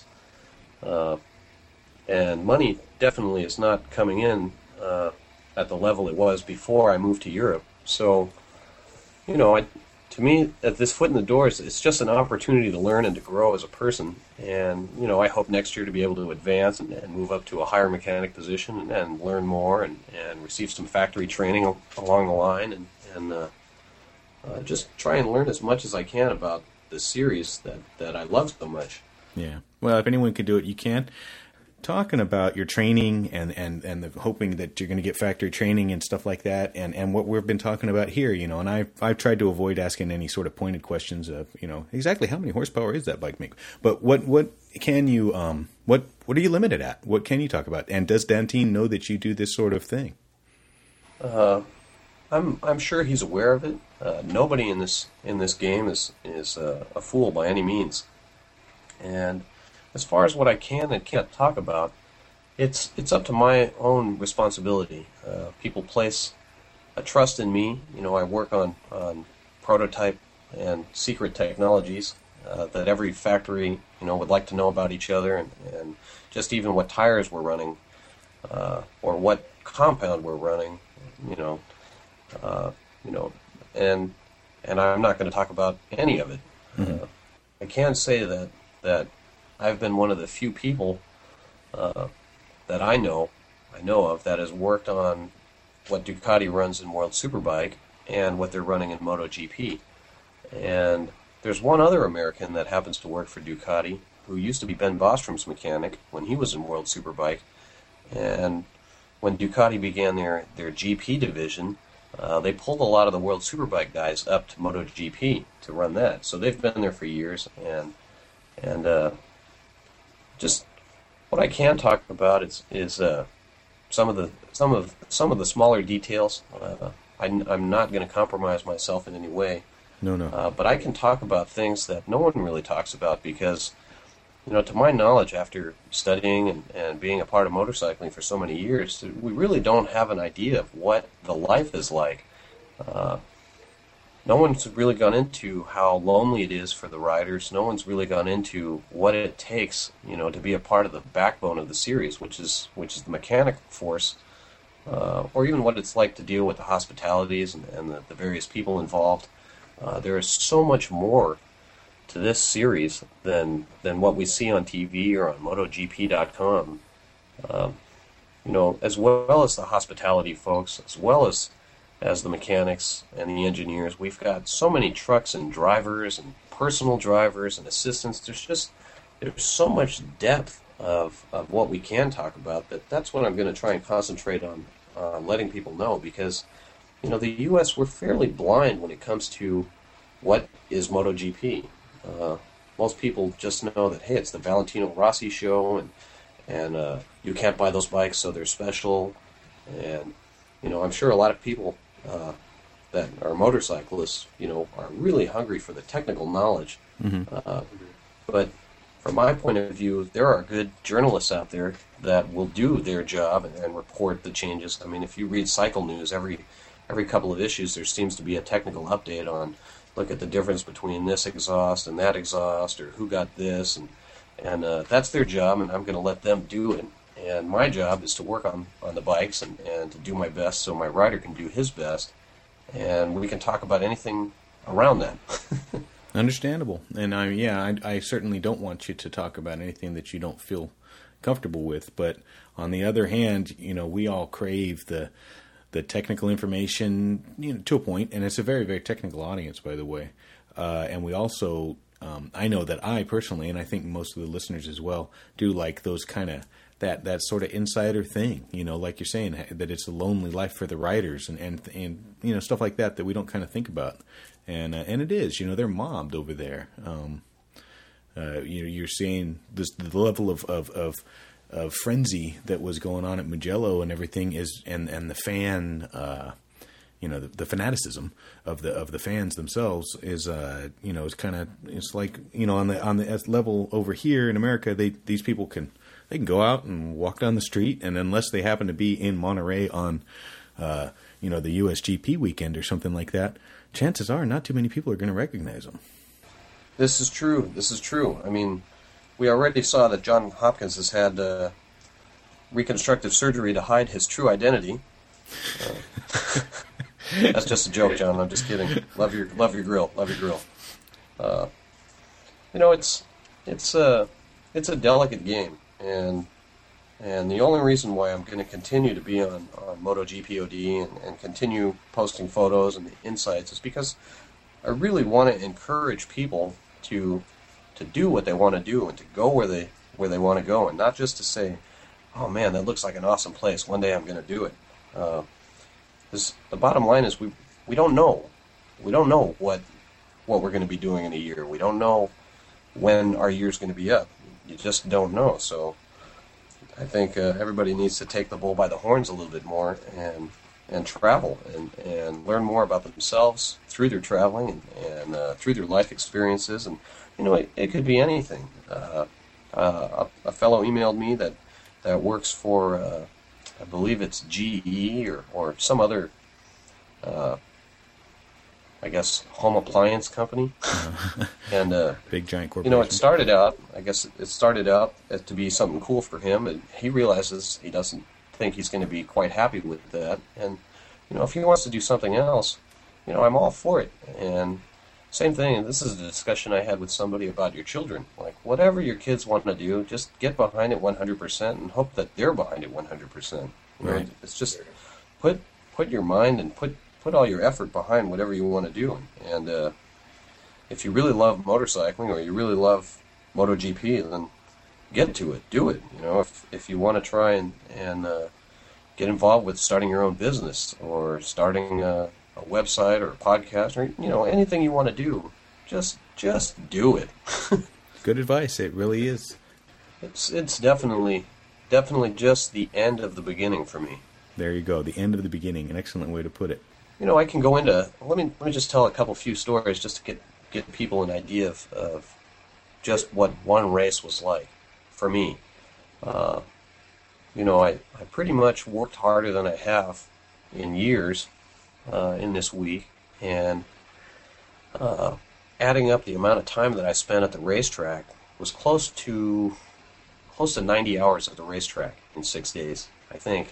And money definitely is not coming in at the level it was before I moved to Europe. So, to me, at this foot in the door, it's just an opportunity to learn and to grow as a person. And, I hope next year to be able to advance and move up to a higher mechanic position and learn more and receive some factory training along the line and just try and learn as much as I can about the series that I love so much. Yeah. Well, if anyone can do it, you can. Talking about your training and the hoping that you're going to get factory training and stuff like that, and what we've been talking about here, and I've tried to avoid asking any sort of pointed questions of, exactly how many horsepower is that bike make? But what can you, what are you limited at? What can you talk about? And does Dantine know that you do this sort of thing? I'm sure he's aware of it. Nobody in this game is a fool by any means. And as far as what I can and can't talk about, it's up to my own responsibility. People place a trust in me. I work on prototype and secret technologies that every factory would like to know about each other, and just even what tires we're running or what compound we're running. And I'm not going to talk about any of it. Mm-hmm. I can say that I've been one of the few people that I know of that has worked on what Ducati runs in World Superbike and what they're running in MotoGP. And there's one other American that happens to work for Ducati who used to be Ben Bostrom's mechanic when he was in World Superbike. And when Ducati began their GP division, they pulled a lot of the World Superbike guys up to MotoGP to run that. So they've been there for years, and just what I can talk about is some of the smaller details. I'm not going to compromise myself in any way. No. But I can talk about things that no one really talks about because, to my knowledge, after studying and being a part of motorcycling for so many years, we really don't have an idea of what the life is like no one's really gone into how lonely it is for the riders. No one's really gone into what it takes, to be a part of the backbone of the series, which is the mechanic force, or even what it's like to deal with the hospitalities and the various people involved. There is so much more to this series than what we see on TV or on MotoGP.com. As well as the hospitality folks, as well as the mechanics and the engineers. We've got so many trucks and drivers and personal drivers and assistants. There's so much depth of what we can talk about that's what I'm going to try and concentrate on letting people know, because the U.S., we're fairly blind when it comes to what is MotoGP. Most people just know that, hey, it's the Valentino Rossi show, and you can't buy those bikes, so they're special. And I'm sure a lot of people that are motorcyclists, are really hungry for the technical knowledge. Mm-hmm. But from my point of view, there are good journalists out there that will do their job and report the changes. I mean, if you read Cycle News, every couple of issues there seems to be a technical update on, look at the difference between this exhaust and that exhaust, or who got this, and that's their job, and I'm going to let them do it. And my job is to work on the bikes and to do my best so my rider can do his best, and we can talk about anything around that. Understandable. And I certainly don't want you to talk about anything that you don't feel comfortable with. But on the other hand, we all crave the technical information, to a point, and it's a very, very technical audience, by the way. And we also, I know that I personally, and I think most of the listeners as well, do like those kind of that sort of insider thing, like you're saying, that it's a lonely life for the riders and stuff like that we don't kind of think about. And it is, they're mobbed over there. You're seeing the level of frenzy that was going on at Mugello and everything is, and the fan, the fanaticism of the fans themselves is, is kind of, it's like, on the level over here in America, these people can go out and walk down the street, and unless they happen to be in Monterey on, the USGP weekend or something like that, chances are not too many people are going to recognize them. This is true. I mean, we already saw that John Hopkins has had reconstructive surgery to hide his true identity. That's just a joke, John. I'm just kidding. Love your grill. It's a delicate game, and the only reason why I'm going to continue to be on MotoGPOD and continue posting photos and insights is because I really want to encourage people to do what they want to do and to go where they want to go, and not just to say, oh man, that looks like an awesome place, one day I'm going to do it. The bottom line is we don't know. We don't know what we're going to be doing in a year. We don't know when our year's going to be up. You just don't know. So I think everybody needs to take the bull by the horns a little bit more and travel and learn more about themselves through their traveling and through their life experiences. And it could be anything. A fellow emailed me that works for I believe it's GE or some other I guess home appliance company. And big giant corporation. It started out to be something cool for him, and he realizes he doesn't think he's going to be quite happy with that. And if he wants to do something else, I'm all for it. And same thing, this is a discussion I had with somebody about your children. Like, whatever your kids want to do, just get behind it 100% and hope that they're behind it 100%. Right. It's just put your mind and put all your effort behind whatever you want to do. And if you really love motorcycling or you really love MotoGP, then get to it, do it. If you want to try and get involved with starting your own business or starting a website or a podcast or anything you want to do, just do it. Good advice. It really is. It's definitely just the end of the beginning for me. There you go. The end of the beginning. An excellent way to put it. I can go into. Let me just tell a few stories just to get people an idea of just what one race was like for me. I pretty much worked harder than I have in years in this week, and adding up the amount of time that I spent at the racetrack was close to 90 hours at the racetrack in 6 days, I think.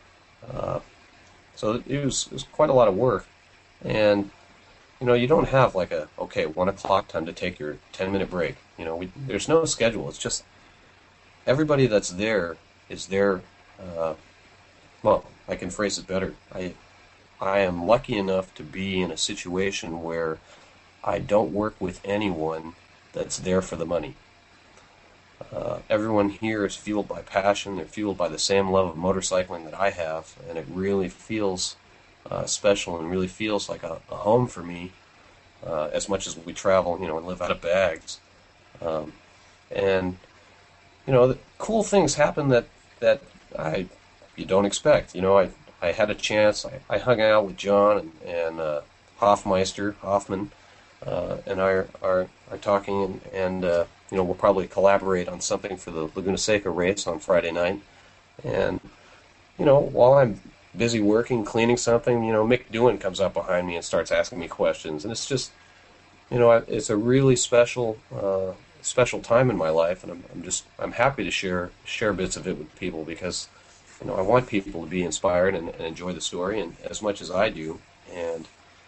So it was quite a lot of work, and you don't have like 1 o'clock time to take your 10-minute break. There's no schedule. It's just everybody that's there is there. Well, I can phrase it better. I am lucky enough to be in a situation where I don't work with anyone that's there for the money. Everyone here is fueled by passion. They're fueled by the same love of motorcycling that I have, and it really feels special and really feels like a home for me, as much as we travel, and live out of bags. And the cool things happen that you don't expect. I had a chance. I hung out with John and Hoffman, and I are talking, and we'll probably collaborate on something for the Laguna Seca race on Friday night. And while I'm busy working, cleaning something, Mick Doohan comes up behind me and starts asking me questions, and it's just, it's a really special time in my life, and I'm happy to share bits of it with people, because I want people to be inspired and enjoy the story, and as much as I do. And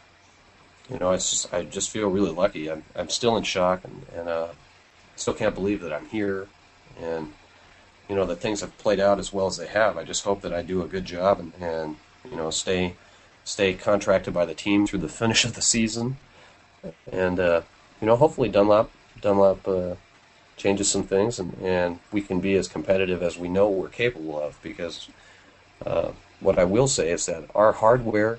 I just feel really lucky. I'm still in shock, and still can't believe that I'm here, and that things have played out as well as they have. I just hope that I do a good job and stay contracted by the team through the finish of the season, and hopefully Dunlop changes some things, and we can be as competitive as we know we're capable of, because what I will say is that our hardware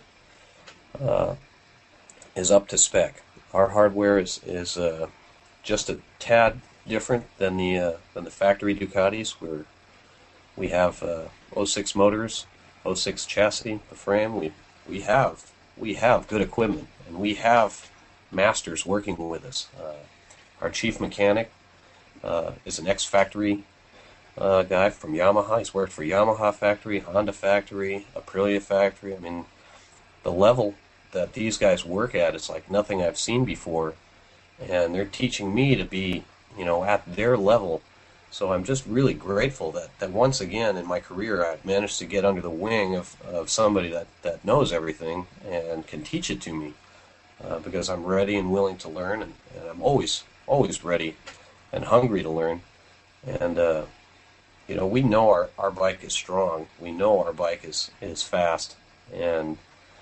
is up to spec. Our hardware is just a tad different than the factory Ducatis, where we have 06 motors, 06 chassis, the frame. We have good equipment, and we have masters working with us. Our chief mechanic is an ex-factory guy from Yamaha. He's worked for Yamaha factory, Honda factory, Aprilia factory. I mean, the level that these guys work at is like nothing I've seen before, and they're teaching me to be, at their level. So I'm just really grateful that once again in my career I've managed to get under the wing of somebody that knows everything and can teach it to me, because I'm ready and willing to learn, and I'm always ready and hungry to learn. And we know our bike is strong. We know our bike is fast, and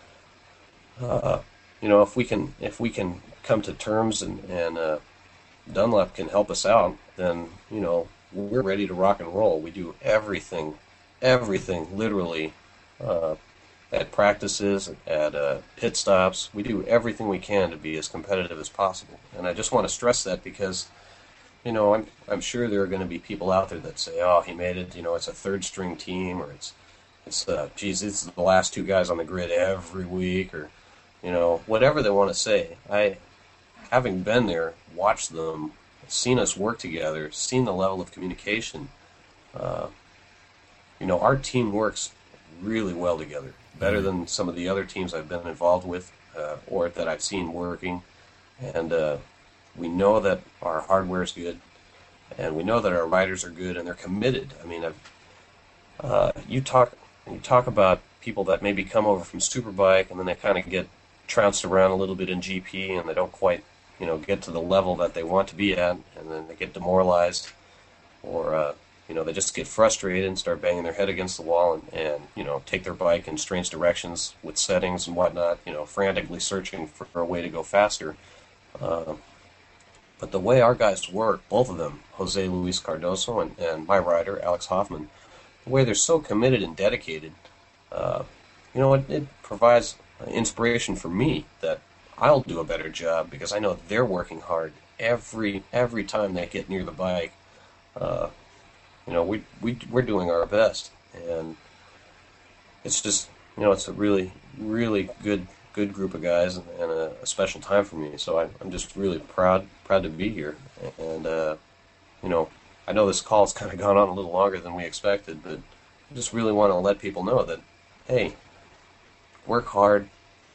if we can come to terms and Dunlop can help us out, then we're ready to rock and roll. We do everything literally, at practices, at pit stops. We do everything we can to be as competitive as possible. And I just want to stress that, because I'm sure there are going to be people out there that say, oh, he made it, it's a third string team, or it's it's the last two guys on the grid every week, or whatever they want to say. Having been there, watched them, seen us work together, seen the level of communication, our team works really well together, better than some of the other teams I've been involved with, or that I've seen working. And we know that our hardware is good, and we know that our riders are good, and they're committed. I mean, you talk about people that maybe come over from Superbike, and then they kind of get trounced around a little bit in GP, and they don't quite, get to the level that they want to be at, and then they get demoralized, or they just get frustrated and start banging their head against the wall, and take their bike in strange directions with settings and whatnot, frantically searching for a way to go faster. But the way our guys work, both of them, Jose Luis Cardoso and my rider, Alex Hoffman, the way they're so committed and dedicated, it provides inspiration for me that I'll do a better job, because I know they're working hard every time they get near the bike. We're doing our best, and it's just, it's a really, really good group of guys, and a special time for me. So I'm just really proud to be here. And I know this call's kind of gone on a little longer than we expected, but I just really want to let people know that, hey, work hard,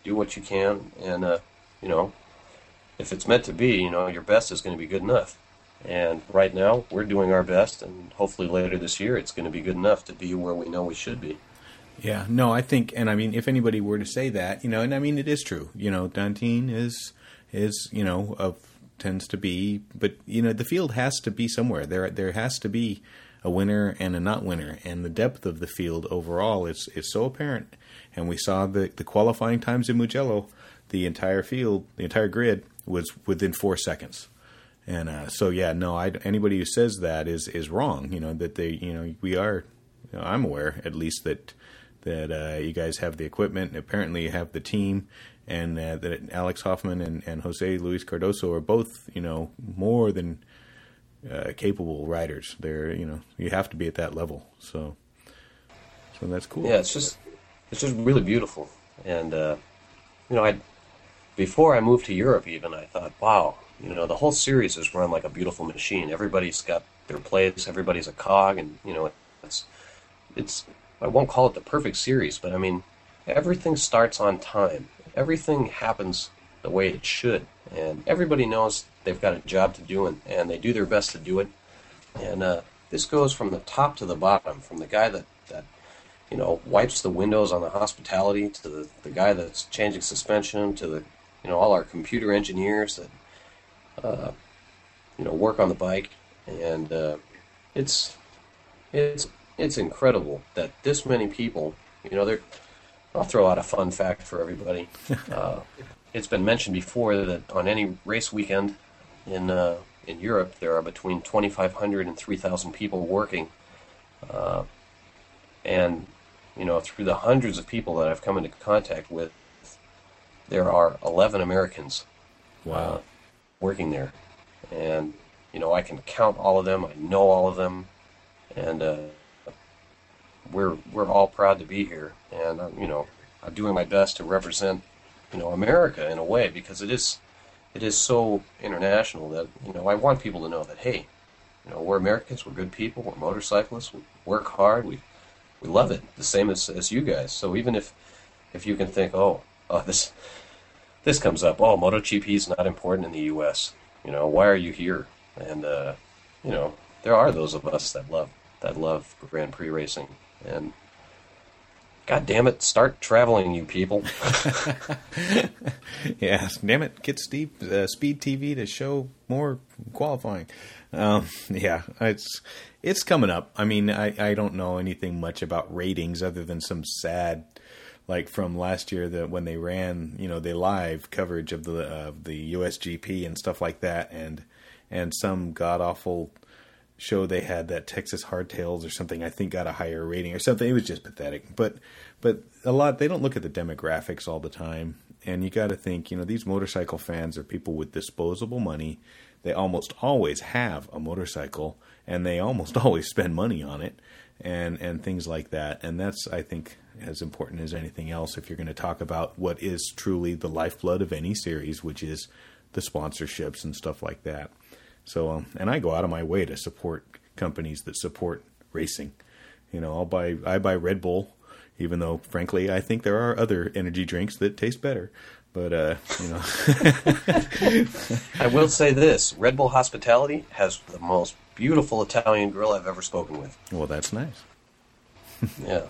do what you can, and you know, if it's meant to be, you know, your best is going to be good enough. And right now, we're doing our best, and hopefully later this year, it's going to be good enough to be where we know we should be. Yeah, no, I think, and I mean, if anybody were to say that, you know, and I mean, it is true. You know, Dantine is you know, tends to be, but you know, the field has to be somewhere. There has to be a winner and a not winner, and the depth of the field overall is so apparent. And we saw the qualifying times in Mugello, the entire field, the entire grid was within 4 seconds. And so, yeah, no, anybody who says that is wrong. You know, that they, you know, we are, you know, I'm aware at least that you guys have the equipment, apparently you have the team, and that Alex Hoffman and Jose Luis Cardoso are both, you know, more than capable riders. They're, you know, you have to be at that level. So that's cool. Yeah, it's just really beautiful. And you know, before I moved to Europe, even I thought, wow, you know, the whole series is run like a beautiful machine. Everybody's got their place. Everybody's a cog, and you know, it's. I won't call it the perfect series, but I mean, everything starts on time. Everything happens the way it should, and everybody knows they've got a job to do, and they do their best to do it. And this goes from the top to the bottom, from the guy that you know, wipes the windows on the hospitality, to the guy that's changing suspension, to the, you know, all our computer engineers that you know, work on the bike. And it's incredible that this many people, you know, I'll throw out a fun fact for everybody. It's been mentioned before that on any race weekend in Europe, there are between 2,500 and 3,000 people working. And, you know, through the hundreds of people that I've come into contact with, there are 11 Americans working there. And, you know, I can count all of them. I know all of them. And we're all proud to be here. And, you know, I'm doing my best to represent, you know, America in a way, because it is so international that, you know, I want people to know that, hey, you know, we're Americans, we're good people, we're motorcyclists, we work hard, we love it, the same as you guys. So even if you can think, oh, this comes up, oh, MotoGP is not important in the U.S., you know, why are you here? And you know, there are those of us that love Grand Prix racing, and God damn it, start traveling, you people. Yeah, damn it, get Speed TV to show more qualifying. Yeah, it's coming up. I mean, I don't know anything much about ratings other than some sad, like from last year, that when they ran, you know, the live coverage of the USGP and stuff like that, and some god awful show they had, that Texas Hardtails or something, I think got a higher rating or something. It was just pathetic. But a lot, they don't look at the demographics all the time. And you got to think, you know, these motorcycle fans are people with disposable money. They almost always have a motorcycle, and they almost always spend money on it, and things like that. And that's, I think, as important as anything else if you're going to talk about what is truly the lifeblood of any series, which is the sponsorships and stuff like that. So, and I go out of my way to support companies that support racing. You know, I buy Red Bull, even though, frankly, I think there are other energy drinks that taste better. But, you know. I will say this. Red Bull Hospitality has the most beautiful Italian girl I've ever spoken with. Well, that's nice. Yeah.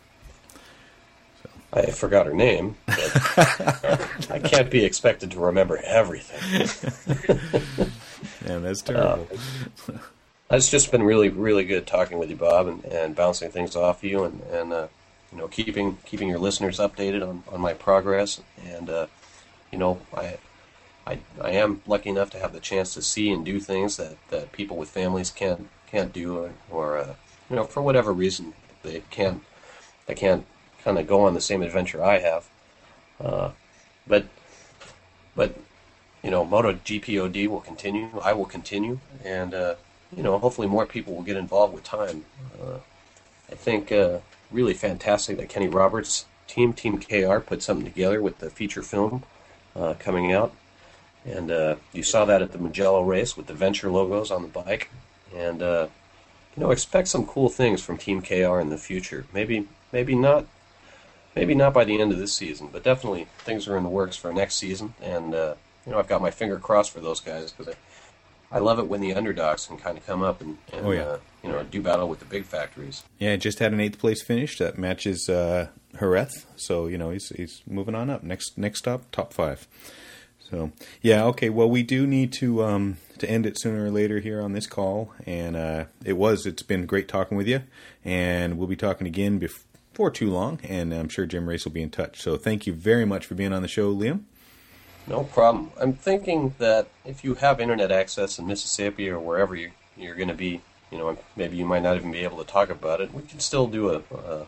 I forgot her name, but I can't be expected to remember everything. Man, that's terrible. It's just been really, really good talking with you, Bob, and bouncing things off you, and you know, keeping your listeners updated on my progress. And you know, I am lucky enough to have the chance to see and do things that people with families can't do, or you know, for whatever reason they can't kind of go on the same adventure I have. But you know, MotoGPOD will continue. I will continue, and you know, hopefully more people will get involved with time. I think really fantastic that Kenny Roberts' Team KR put something together with the feature film coming out, and you saw that at the Mugello race with the Venture logos on the bike, and you know, expect some cool things from Team KR in the future. Maybe not maybe not by the end of this season, but definitely things are in the works for next season. And I've got my finger crossed for those guys because I love it when the underdogs can kind of come up and do battle with the big factories. Yeah, just had an 8th place finish that matches Jerez, so he's moving on up. Next stop, top 5. So yeah, okay. Well, we do need to end it sooner or later here on this call, and it's been great talking with you, and we'll be talking again before too long, and I'm sure Jim Race will be in touch. So thank you very much for being on the show, Liam. No problem. I'm thinking that if you have internet access in Mississippi or wherever you're going to be, maybe you might not even be able to talk about it. We can still do a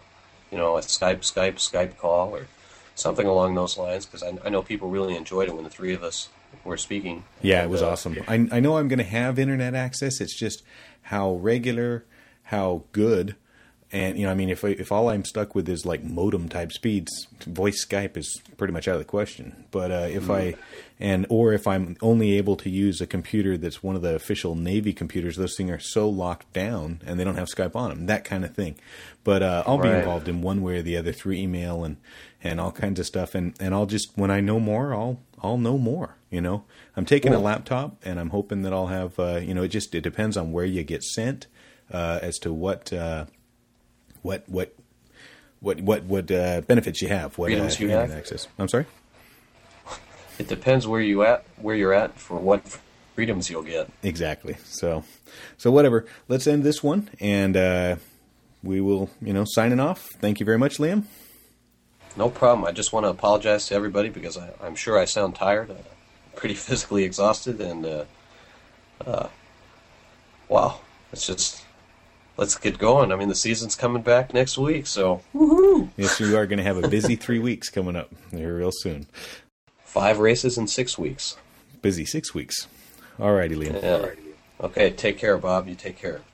Skype call or something along those lines, because I know people really enjoyed it when the three of us were speaking. Yeah, it was awesome. I know I'm going to have internet access. It's just how regular, how good. And, if all I'm stuck with is like modem type speeds, voice Skype is pretty much out of the question. But if I'm only able to use a computer that's one of the official Navy computers, those things are so locked down and they don't have Skype on them, that kind of thing. But I'll be involved in one way or the other through email and all kinds of stuff. And I'll just, when I know more, I'll know more. I'm taking a laptop and I'm hoping that I'll have, it depends on where you get sent as to what benefits you have, what freedoms you have. Access. I'm sorry. It depends where you're at for what freedoms you'll get. Exactly. So whatever. Let's end this one, and we will, signing off. Thank you very much, Liam. No problem. I just want to apologize to everybody because I'm sure I sound tired. I'm pretty physically exhausted, and wow, it's just. Let's get going. I mean, the season's coming back next week, so woohoo! Yes, you are going to have a busy 3 weeks coming up here real soon. 5 races in 6 weeks. Busy 6 weeks. All righty, Liam. Yeah. Okay, take care, Bob. You take care.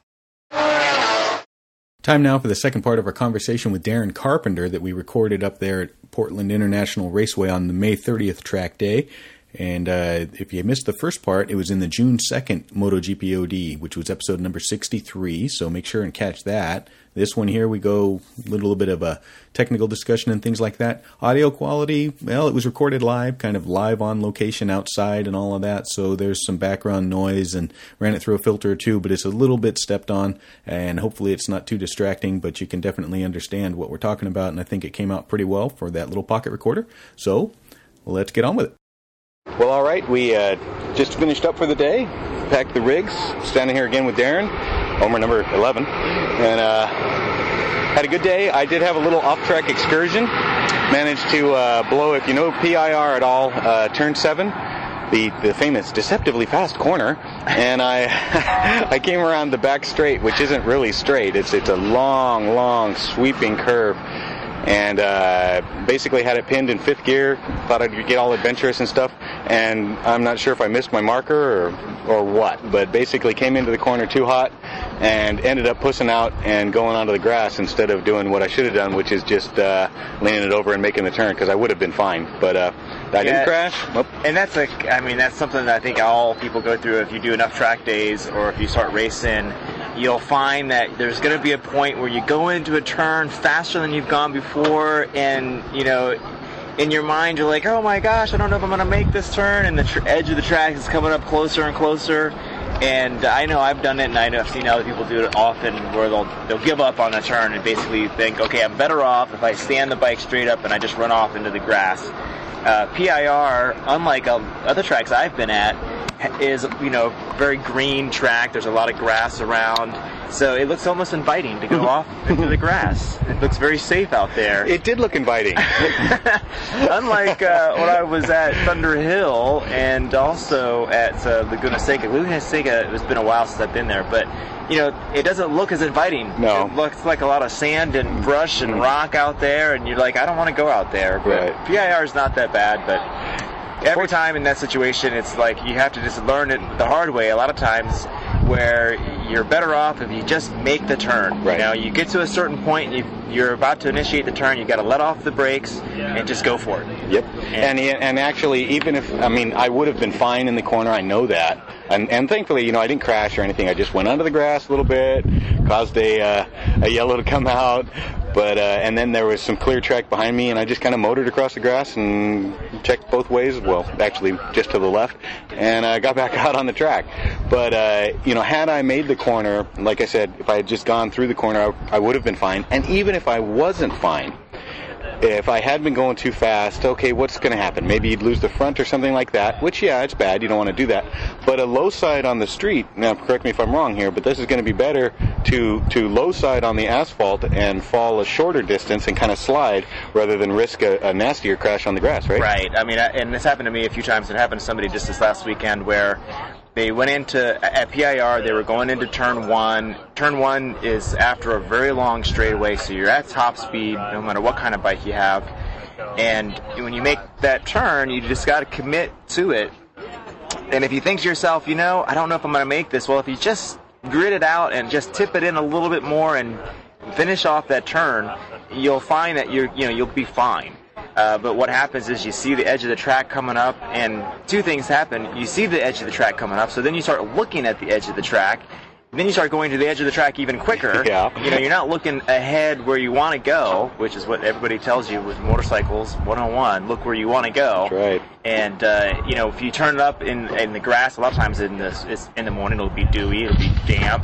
Time now for the second part of our conversation with Darren Carpenter that we recorded up there at Portland International Raceway on the May 30th track day. And if you missed the first part, it was in the June 2nd MotoGP OD, which was episode number 63, so make sure and catch that. This one here, we go a little bit of a technical discussion and things like that. Audio quality, well, it was recorded live, kind of live on location outside and all of that, so there's some background noise and ran it through a filter or two, but it's a little bit stepped on, and hopefully it's not too distracting, but you can definitely understand what we're talking about, and I think it came out pretty well for that little pocket recorder. So let's get on with it. Well, all right, we just finished up for the day, packed the rigs, standing here again with Darren, Homer number 11, and had a good day. I did have a little off-track excursion, managed to blow, if you know PIR at all, turn 7, the famous deceptively fast corner, and I came around the back straight, which isn't really straight. It's a long sweeping curve. And basically had it pinned in 5th gear, thought I'd get all adventurous and stuff, and I'm not sure if I missed my marker or what, but basically came into the corner too hot and ended up pussing out and going onto the grass instead of doing what I should have done, which is just leaning it over and making the turn, because I would have been fine, but I didn't crash. Nope. And that's something that I think all people go through if you do enough track days or if you start racing. You'll find that there's going to be a point where you go into a turn faster than you've gone before, and, in your mind you're like, oh my gosh, I don't know if I'm going to make this turn, and the edge of the track is coming up closer and closer. And I know I've done it, and I know I've seen other people do it often, where they'll give up on a turn and basically think, okay, I'm better off if I stand the bike straight up and I just run off into the grass. PIR, unlike other tracks I've been at, is very green track. There's a lot of grass around, so it looks almost inviting to go off into the grass. It looks very safe out there. It did look inviting. Unlike when I was at Thunder Hill and also at Laguna Seca. Laguna Seca, it's been a while since I've been there, but it doesn't look as inviting. No. It looks like a lot of sand and brush and rock out there, and you're like, I don't want to go out there. But right. PIR is not that bad, but every time in that situation, it's like you have to just learn it the hard way a lot of times, where you're better off if you just make the turn. Right. You get to a certain point, you're about to initiate the turn, you got to let off the brakes and just go for it. Yep. And actually, even if, I would have been fine in the corner, I know that. And thankfully, I didn't crash or anything. I just went under the grass a little bit, caused a yellow to come out. But and then there was some clear track behind me, and I just kind of motored across the grass and checked both ways. Well, actually, just to the left, and I got back out on the track. But had I made the corner, like I said, if I had just gone through the corner, I would have been fine. And even if I wasn't fine, if I had been going too fast, okay, what's going to happen? Maybe you'd lose the front or something like that, which, yeah, it's bad. You don't want to do that. But a low side on the street, now correct me if I'm wrong here, but this is going to be better to low side on the asphalt and fall a shorter distance and kind of slide rather than risk a nastier crash on the grass, right? Right. I mean, and this happened to me a few times. It happened to somebody just this last weekend where they went at PIR, they were going into turn one. Turn one is after a very long straightaway, so you're at top speed no matter what kind of bike you have. And when you make that turn, you just got to commit to it. And if you think to yourself, I don't know if I'm going to make this, well, if you just grit it out and just tip it in a little bit more and finish off that turn, you'll find that you'll be fine. But what happens is you see the edge of the track coming up, and two things happen. You see the edge of the track coming up, so then you start looking at the edge of the track. Then you start going to the edge of the track even quicker. Yeah. You're not looking ahead where you want to go, which is what everybody tells you with motorcycles 101. Look where you want to go. That's right. And if you turn it up in the grass, a lot of times in the morning it'll be dewy, it'll be damp.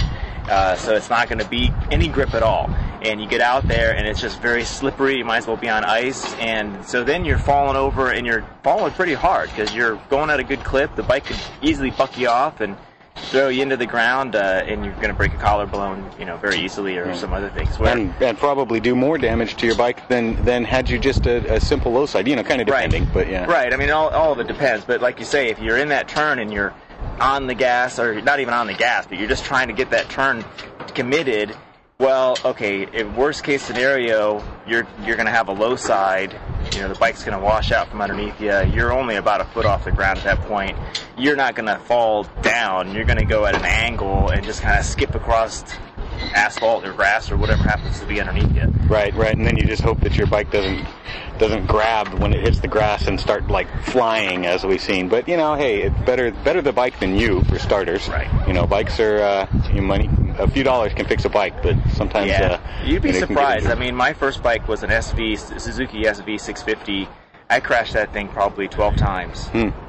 So it's not going to be any grip at all. And you get out there and it's just very slippery. You might as well be on ice. And so then you're falling over, and you're falling pretty hard because you're going at a good clip. The bike could easily buck you off and throw you into the ground, and you're going to break a collarbone, very easily, or some other things. And probably do more damage to your bike than had you just a simple low side, kind of depending. Right. But yeah. Right. I mean, all of it depends. But like you say, if you're in that turn and you're on the gas, or not even on the gas, but you're just trying to get that turn committed, well, okay, in worst case scenario, you're going to have a low side. The bike's going to wash out from underneath you. You're only about a foot off the ground at that point. You're not going to fall down. You're going to go at an angle and just kind of skip across asphalt or grass or whatever happens to be underneath you. Right. And then you just hope that your bike doesn't grab when it hits the grass and start flying, as we've seen. But hey, it's better the bike than you, for starters. Right. Bikes are money. A few dollars can fix a bike, but sometimes you'd be surprised. I mean, my first bike was an Suzuki SV 650. I crashed that thing probably 12 times.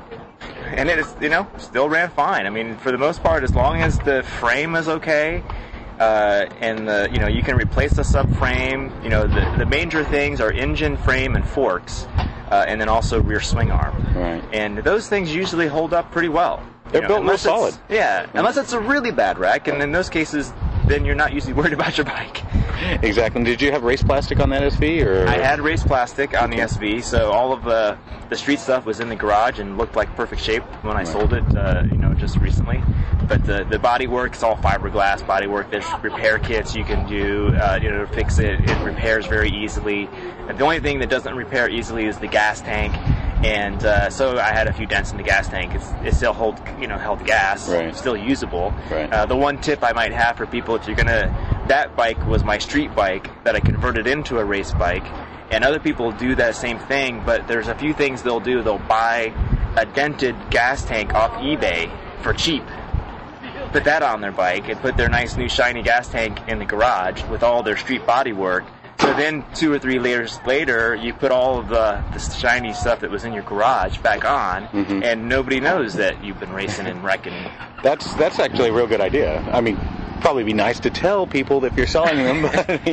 And it is, still ran fine. I mean, for the most part, as long as the frame is okay, and you can replace the subframe. The major things are engine, frame, and forks, and then also rear swing arm. Right. And those things usually hold up pretty well. They're built real solid. Yeah, unless it's a really bad wreck, and in those cases, then you're not usually worried about your bike. Exactly. Did you have race plastic on that SV? Or? I had race plastic on the SV, so all of the street stuff was in the garage and looked like perfect shape when I sold it, just recently. But the body work is all fiberglass body work. There's repair kits you can do, to fix it. It repairs very easily. And the only thing that doesn't repair easily is the gas tank. And so I had a few dents in the gas tank. It still held gas, right. Still usable. Right. The one tip I might have for people, if you're that bike was my street bike that I converted into a race bike, and other people do that same thing. But there's a few things they'll do. They'll buy a dented gas tank off eBay for cheap, put that on their bike, and put their nice new shiny gas tank in the garage with all their street body work. So then 2 or 3 layers later, you put all of the shiny stuff that was in your garage back on, and nobody knows that you've been racing and wrecking. That's actually a real good idea. I mean, probably be nice to tell people if you're selling them, but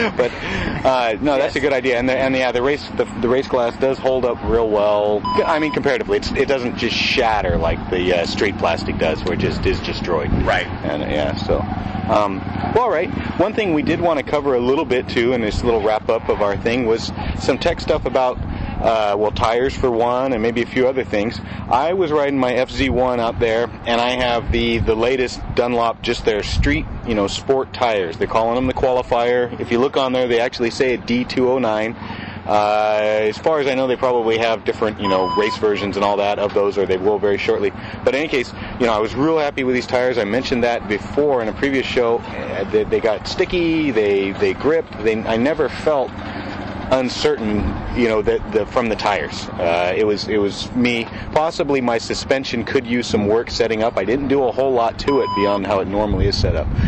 no, that's a good idea. And the race glass does hold up real well. I mean, comparatively, it doesn't just shatter like the street plastic does, where it just is destroyed. Right. And so. Well, all right. One thing we did want to cover a little bit too, in this little wrap up of our thing, was some tech stuff about tires for one, and maybe a few other things. I was riding my FZ1 out there, and I have the latest Dunlop, just their street, sport tires. They're calling them the Qualifier. If you look on there, they actually say a D209. As far as I know, they probably have different, race versions and all that of those, or they will very shortly. But in any case, I was real happy with these tires. I mentioned that before in a previous show. They got sticky, they gripped. I never felt uncertain, from the tires. It was me. Possibly my suspension could use some work setting up. I didn't do a whole lot to it beyond how it normally is set up.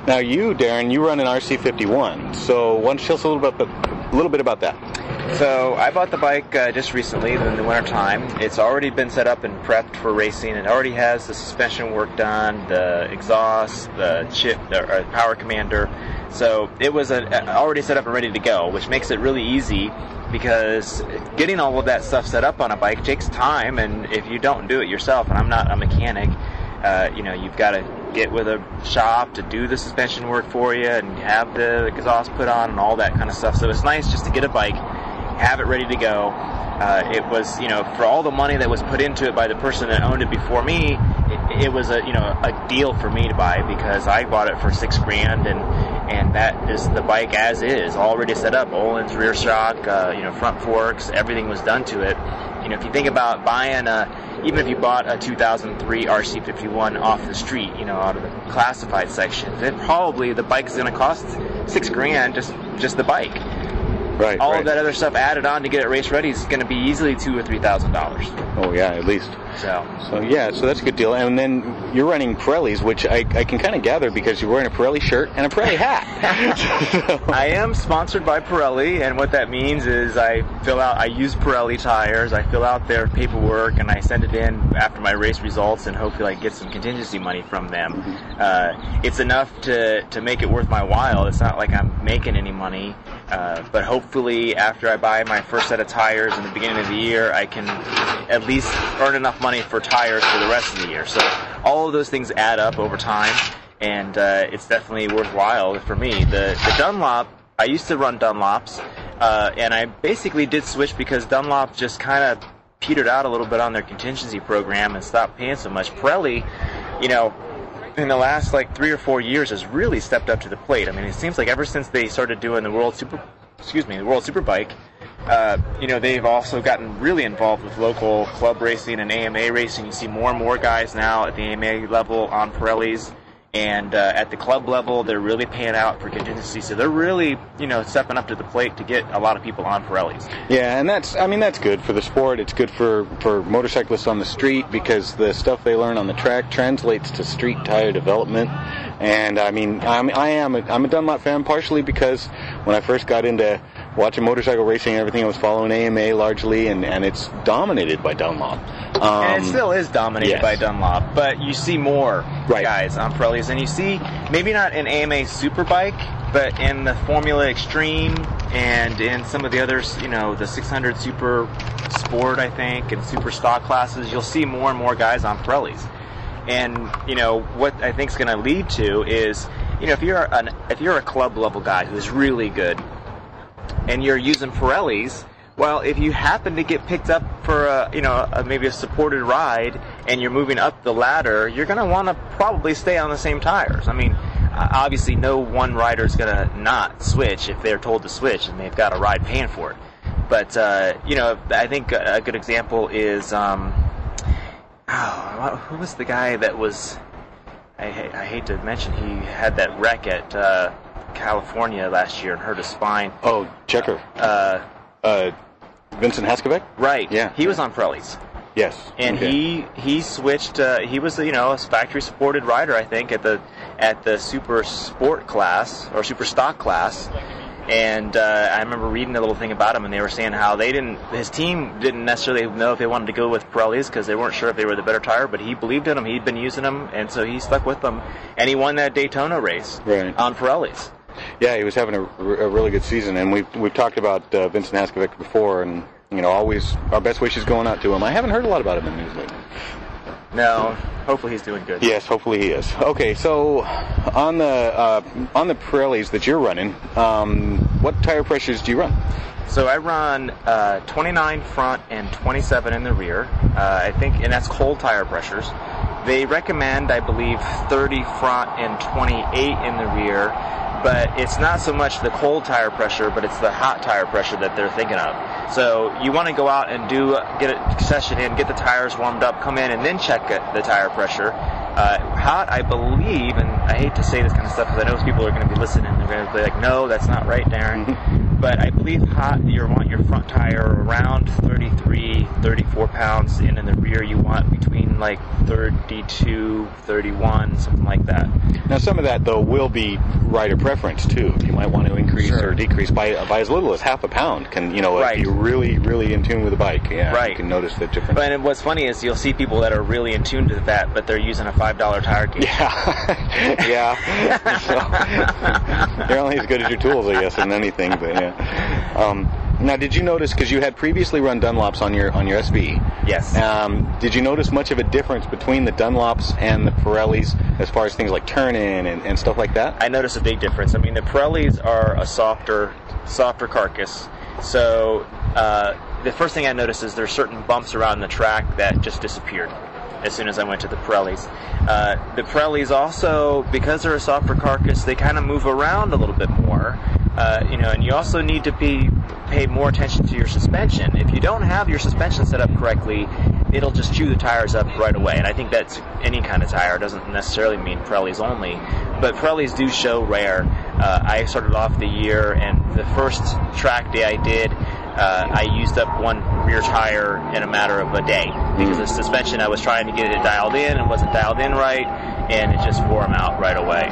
Now you, Darren, you run an RC51. So why don't you tell us a little bit about that? So I bought the bike just recently in the wintertime. It's already been set up and prepped for racing. It already has the suspension work done, the exhaust, the chip, the power commander. So it was already set up and ready to go, which makes it really easy because getting all of that stuff set up on a bike takes time, and if you don't do it yourself, and I'm not a mechanic, you've got to get with a shop to do the suspension work for you and have the exhaust put on and all that kind of stuff. So it's nice just to get a bike, have it ready to go. It was, for all the money that was put into it by the person that owned it before me, it was a deal for me to buy because I bought it for $6,000 and that is the bike as is, already set up. Öhlins rear shock, front forks, everything was done to it. If you think about buying even if you bought a 2003 RC51 off the street, out of the classified section, then probably the bike is going to cost $6,000 just the bike. Right. All of that other stuff added on to get it race ready is going to be easily $2,000 or $3,000. Oh yeah, at least. So that's a good deal. And then you're running Pirellis, which I can kind of gather because you're wearing a Pirelli shirt and a Pirelli hat. I am sponsored by Pirelli, and what that means is I use Pirelli tires, I fill out their paperwork, and I send it in after my race results, and hopefully I get some contingency money from them. Mm-hmm. It's enough to make it worth my while. It's not like I'm making any money, but hopefully after I buy my first set of tires in the beginning of the year, I can at least earn enough money for tires for the rest of the year. So all of those things add up over time, and it's definitely worthwhile for me. The Dunlop, I used to run Dunlops, and I basically did switch because Dunlop just kind of petered out a little bit on their contingency program and stopped paying so much. Pirelli, in the last 3 or 4 years has really stepped up to the plate. I mean, it seems like ever since they started doing the World Superbike, they've also gotten really involved with local club racing and AMA racing. You see more and more guys now at the AMA level on Pirellis, and at the club level, they're really paying out for contingency. So they're really, stepping up to the plate to get a lot of people on Pirellis. Yeah, and that's good for the sport. It's good for motorcyclists on the street because the stuff they learn on the track translates to street tire development. And I'm a Dunlop fan partially because when I first got into watching motorcycle racing and everything, I was following AMA largely, and it's dominated by Dunlop. And it still is dominated by Dunlop, but you see more guys on Pirellis, and you see maybe not in AMA Superbike, but in the Formula Extreme and in some of the others, the 600 Super Sport, I think, and Super Stock classes, you'll see more and more guys on Pirellis. And what I think is going to lead to is, if you're a club level guy who's really good, and you're using Pirellis, well, if you happen to get picked up for maybe a supported ride, and you're moving up the ladder, you're going to want to probably stay on the same tires. I mean, obviously, no one rider is going to not switch if they're told to switch and they've got a ride paying for it. But I think a good example is who was the guy that was? I hate to mention, he had that wreck at California last year and hurt his spine. Oh, Checker. Vincent Haskovic? Right. Yeah. He was on Pirellis. Yes. And he switched. He was a factory supported rider, I think, at the Super Sport class or Super Stock class. And I remember reading a little thing about him, and they were saying how his team didn't necessarily know if they wanted to go with Pirellis because they weren't sure if they were the better tire, but he believed in them. He'd been using them, and so he stuck with them. And he won that Daytona race on Pirellis. Yeah, he was having a really good season, and we've talked about Vincent Haskovic before, and always our best wishes going out to him. I haven't heard a lot about him in the news lately. No, hopefully he's doing good. Yes, hopefully he is. Okay, so on the Pirellis that you're running, what tire pressures do you run? So I run 29 front and 27 in the rear. I think, and that's cold tire pressures. They recommend, I believe, 30 front and 28 in the rear. But it's not so much the cold tire pressure, but it's the hot tire pressure that they're thinking of. So you want to go out and get a session in, get the tires warmed up, come in, and then check the tire pressure. Hot, I believe, and I hate to say this kind of stuff because I know people are going to be listening. They're going to be like, no, that's not right, Darren. but I believe you want your front tire around 33, 34 pounds, and in the rear you want between like 32, 31, something like that. Now, some of that, though, will be rider preference, too. You might want to increase or decrease by as little as half a pound. If you're really, really in tune with the bike, you can notice the difference. But what's funny is you'll see people that are really in tune to that, but they're using a $5 tire case. Yeah. Yeah. So, you're only as good as your tools, I guess, in anything, but yeah. Now, did you notice, because you had previously run Dunlops on your SV? Yes. Did you notice much of a difference between the Dunlops and the Pirellis as far as things like turn-in and stuff like that? I noticed a big difference. I mean, the Pirellis are a softer carcass. So the first thing I noticed is there's certain bumps around the track that just disappeared as soon as I went to the Pirellis. The Pirellis also, because they're a softer carcass, they kind of move around a little bit more. And you also need to pay more attention to your suspension. If you don't have your suspension set up correctly, it'll just chew the tires up right away. And I think that's any kind of tire. It doesn't necessarily mean Pirellis only. But Pirellis do show rare. I started off the year, and the first track day I did, I used up one rear tire in a matter of a day because the suspension, I was trying to get it dialed in and wasn't dialed in right, and it just wore them out right away.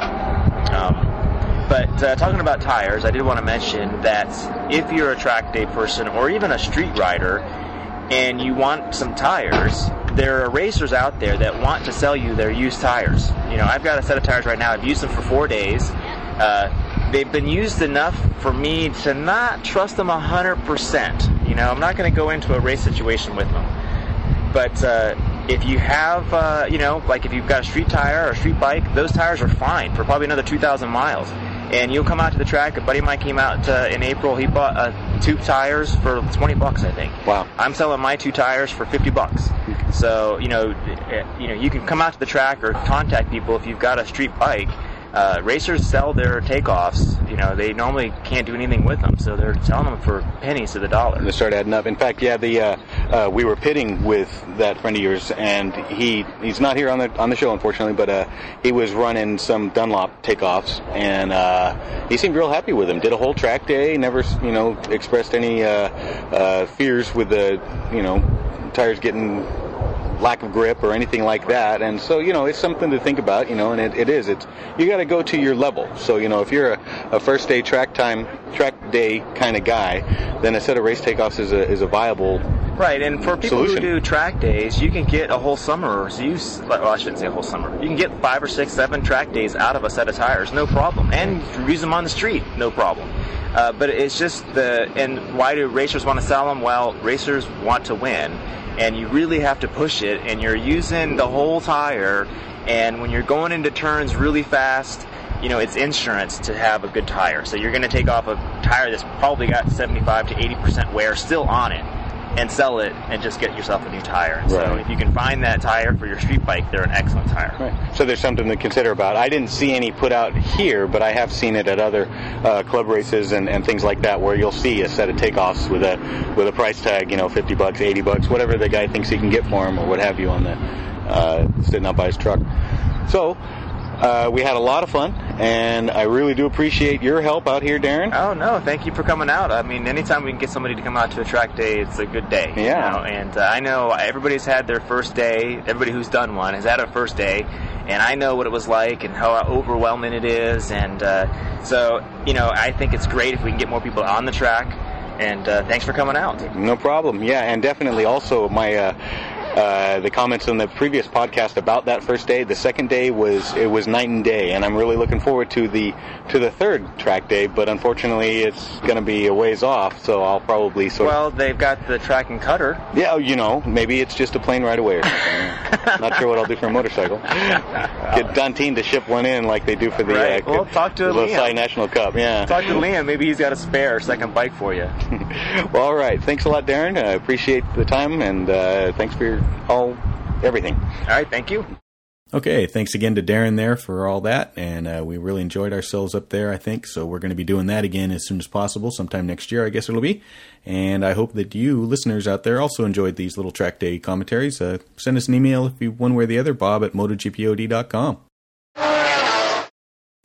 But talking about tires, I did want to mention that if you're a track day person or even a street rider and you want some tires, there are racers out there that want to sell you their used tires. I've got a set of tires right now. I've used them for 4 days. They've been used enough for me to not trust them 100%. I'm not going to go into a race situation with them. But if you have, like if you've got a street tire or a street bike, those tires are fine for probably another 2,000 miles. And you'll come out to the track. A buddy of mine came out in April. He bought 2 tires for $20, I think. Wow. I'm selling my 2 tires for $50. So, you can come out to the track or contact people if you've got a street bike. Racers sell their takeoffs. They normally can't do anything with them, so they're selling them for pennies to the dollar. They start adding up. In fact, we were pitting with that friend of yours, and he's not here on the show, unfortunately, but he was running some Dunlop takeoffs, and he seemed real happy with them. Did a whole track day, never expressed any fears with the tires getting lack of grip or anything like that. And so it's something to think about, and it is you got to go to your level. So if you're a first day track day kind of guy, then a set of race takeoffs is a viable right. And for people solution. who do track days, you can get a whole summer's use. Well, I shouldn't say a whole summer. You can get 5 or 6, 7 track days out of a set of tires, no problem, and use them on the street, no problem. But it's just and why do racers want to sell them? Well, racers want to win. And you really have to push it, and you're using the whole tire, and when you're going into turns really fast, it's insurance to have a good tire. So you're going to take off a tire that's probably got 75 to 80% wear still on it and sell it and just get yourself a new tire. And so if you can find that tire for your street bike, they're an excellent tire. Right. So there's something to consider about. I didn't see any put out here, but I have seen it at other club races and things like that, where you'll see a set of takeoffs with a price tag, $50, $80, whatever the guy thinks he can get for him or what have you on the sitting out by his truck. So we had a lot of fun, and I really do appreciate your help out here, Darren. Oh, no, thank you for coming out. I mean, anytime we can get somebody to come out to a track day, it's a good day. Yeah. And I know everybody's had their first day. Everybody who's done one has had a first day, and I know what it was like and how overwhelming it is. And so, I think it's great if we can get more people on the track. And thanks for coming out. No problem. Yeah, and definitely also my the comments on the previous podcast about that first day. The second day was night and day, and I'm really looking forward to the third track day. But unfortunately, it's going to be a ways off, so I'll probably they've got the track and cutter. Yeah, maybe it's just a plane right away or something. Not sure what I'll do for a motorcycle. Get Dantine to ship one in like they do for the talk to Liam. National Cup. Yeah. Talk to Liam. Maybe he's got a spare second bike for you. Well, all right. Thanks a lot, Darren. I appreciate the time, and thanks for everything. All right. Thank you. Okay, thanks again to Darren there for all that, and we really enjoyed ourselves up there, I think, so we're going to be doing that again as soon as possible, sometime next year, I guess it'll be, and I hope that you, listeners out there, also enjoyed these little track day commentaries. Send us an email if you one way or the other, bob@motogpod.com.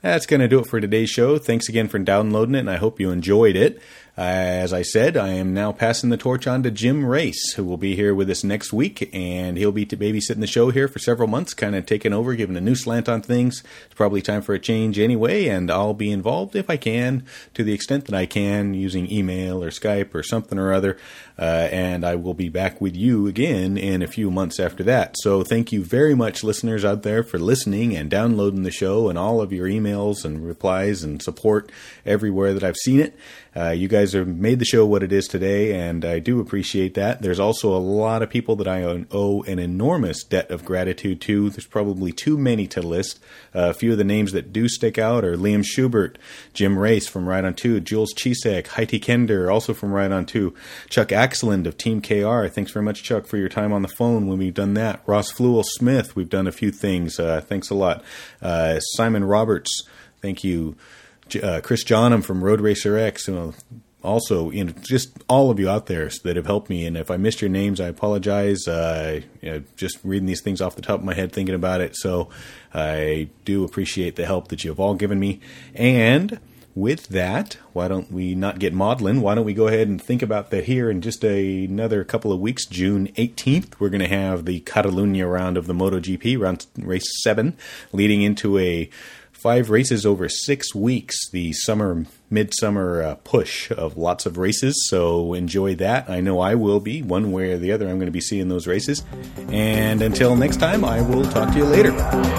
That's going to do it for today's show. Thanks again for downloading it, and I hope you enjoyed it. As I said, I am now passing the torch on to Jim Race, who will be here with us next week, and he'll be babysitting the show here for several months, kind of taking over, giving a new slant on things. It's probably time for a change anyway, and I'll be involved if I can, to the extent that I can, using email or Skype or something or other, and I will be back with you again in a few months after that. So thank you very much, listeners out there, for listening and downloading the show, and all of your emails and replies and support everywhere that I've seen it. You guys have made the show what it is today, and I do appreciate that. There's also a lot of people that I owe an enormous debt of gratitude to. There's probably too many to list. A few of the names that do stick out are Liam Schubert, Jim Race from Ride On 2, Jules Chisak, Heidi Kender, also from Ride On 2, Chuck Axeland of Team KR. Thanks very much, Chuck, for your time on the phone when we've done that. Ross Fluel Smith, we've done a few things. Thanks a lot. Simon Roberts, thank you. Chris Johnham from Road Racer X, also, just all of you out there that have helped me. And if I missed your names, I apologize. Just reading these things off the top of my head, thinking about it. So I do appreciate the help that you've all given me. And with that, why don't we not get maudlin? Why don't we go ahead and think about that here in just another couple of weeks? June 18th, we're going to have the Catalunya round of the MotoGP, round race 7, leading into a 5 races over 6 weeks, the midsummer push of lots of races. So enjoy that. I know I will be. One way or the other, I'm going to be seeing those races. And until next time, I will talk to you later.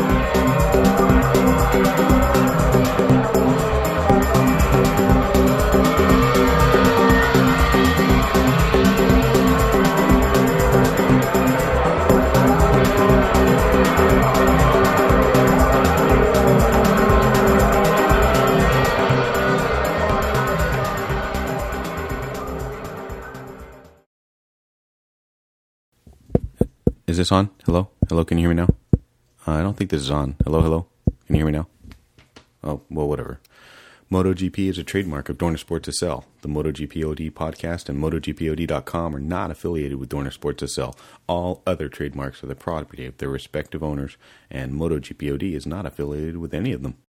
Is this on? Hello? Hello, can you hear me now? I don't think this is on. Hello, hello? Can you hear me now? Oh, well, whatever. MotoGP is a trademark of Dorner Sports SL. The MotoGP OD podcast and MotoGPOD.com are not affiliated with Dorner Sports SL. All other trademarks are the property of their respective owners, and MotoGP OD is not affiliated with any of them.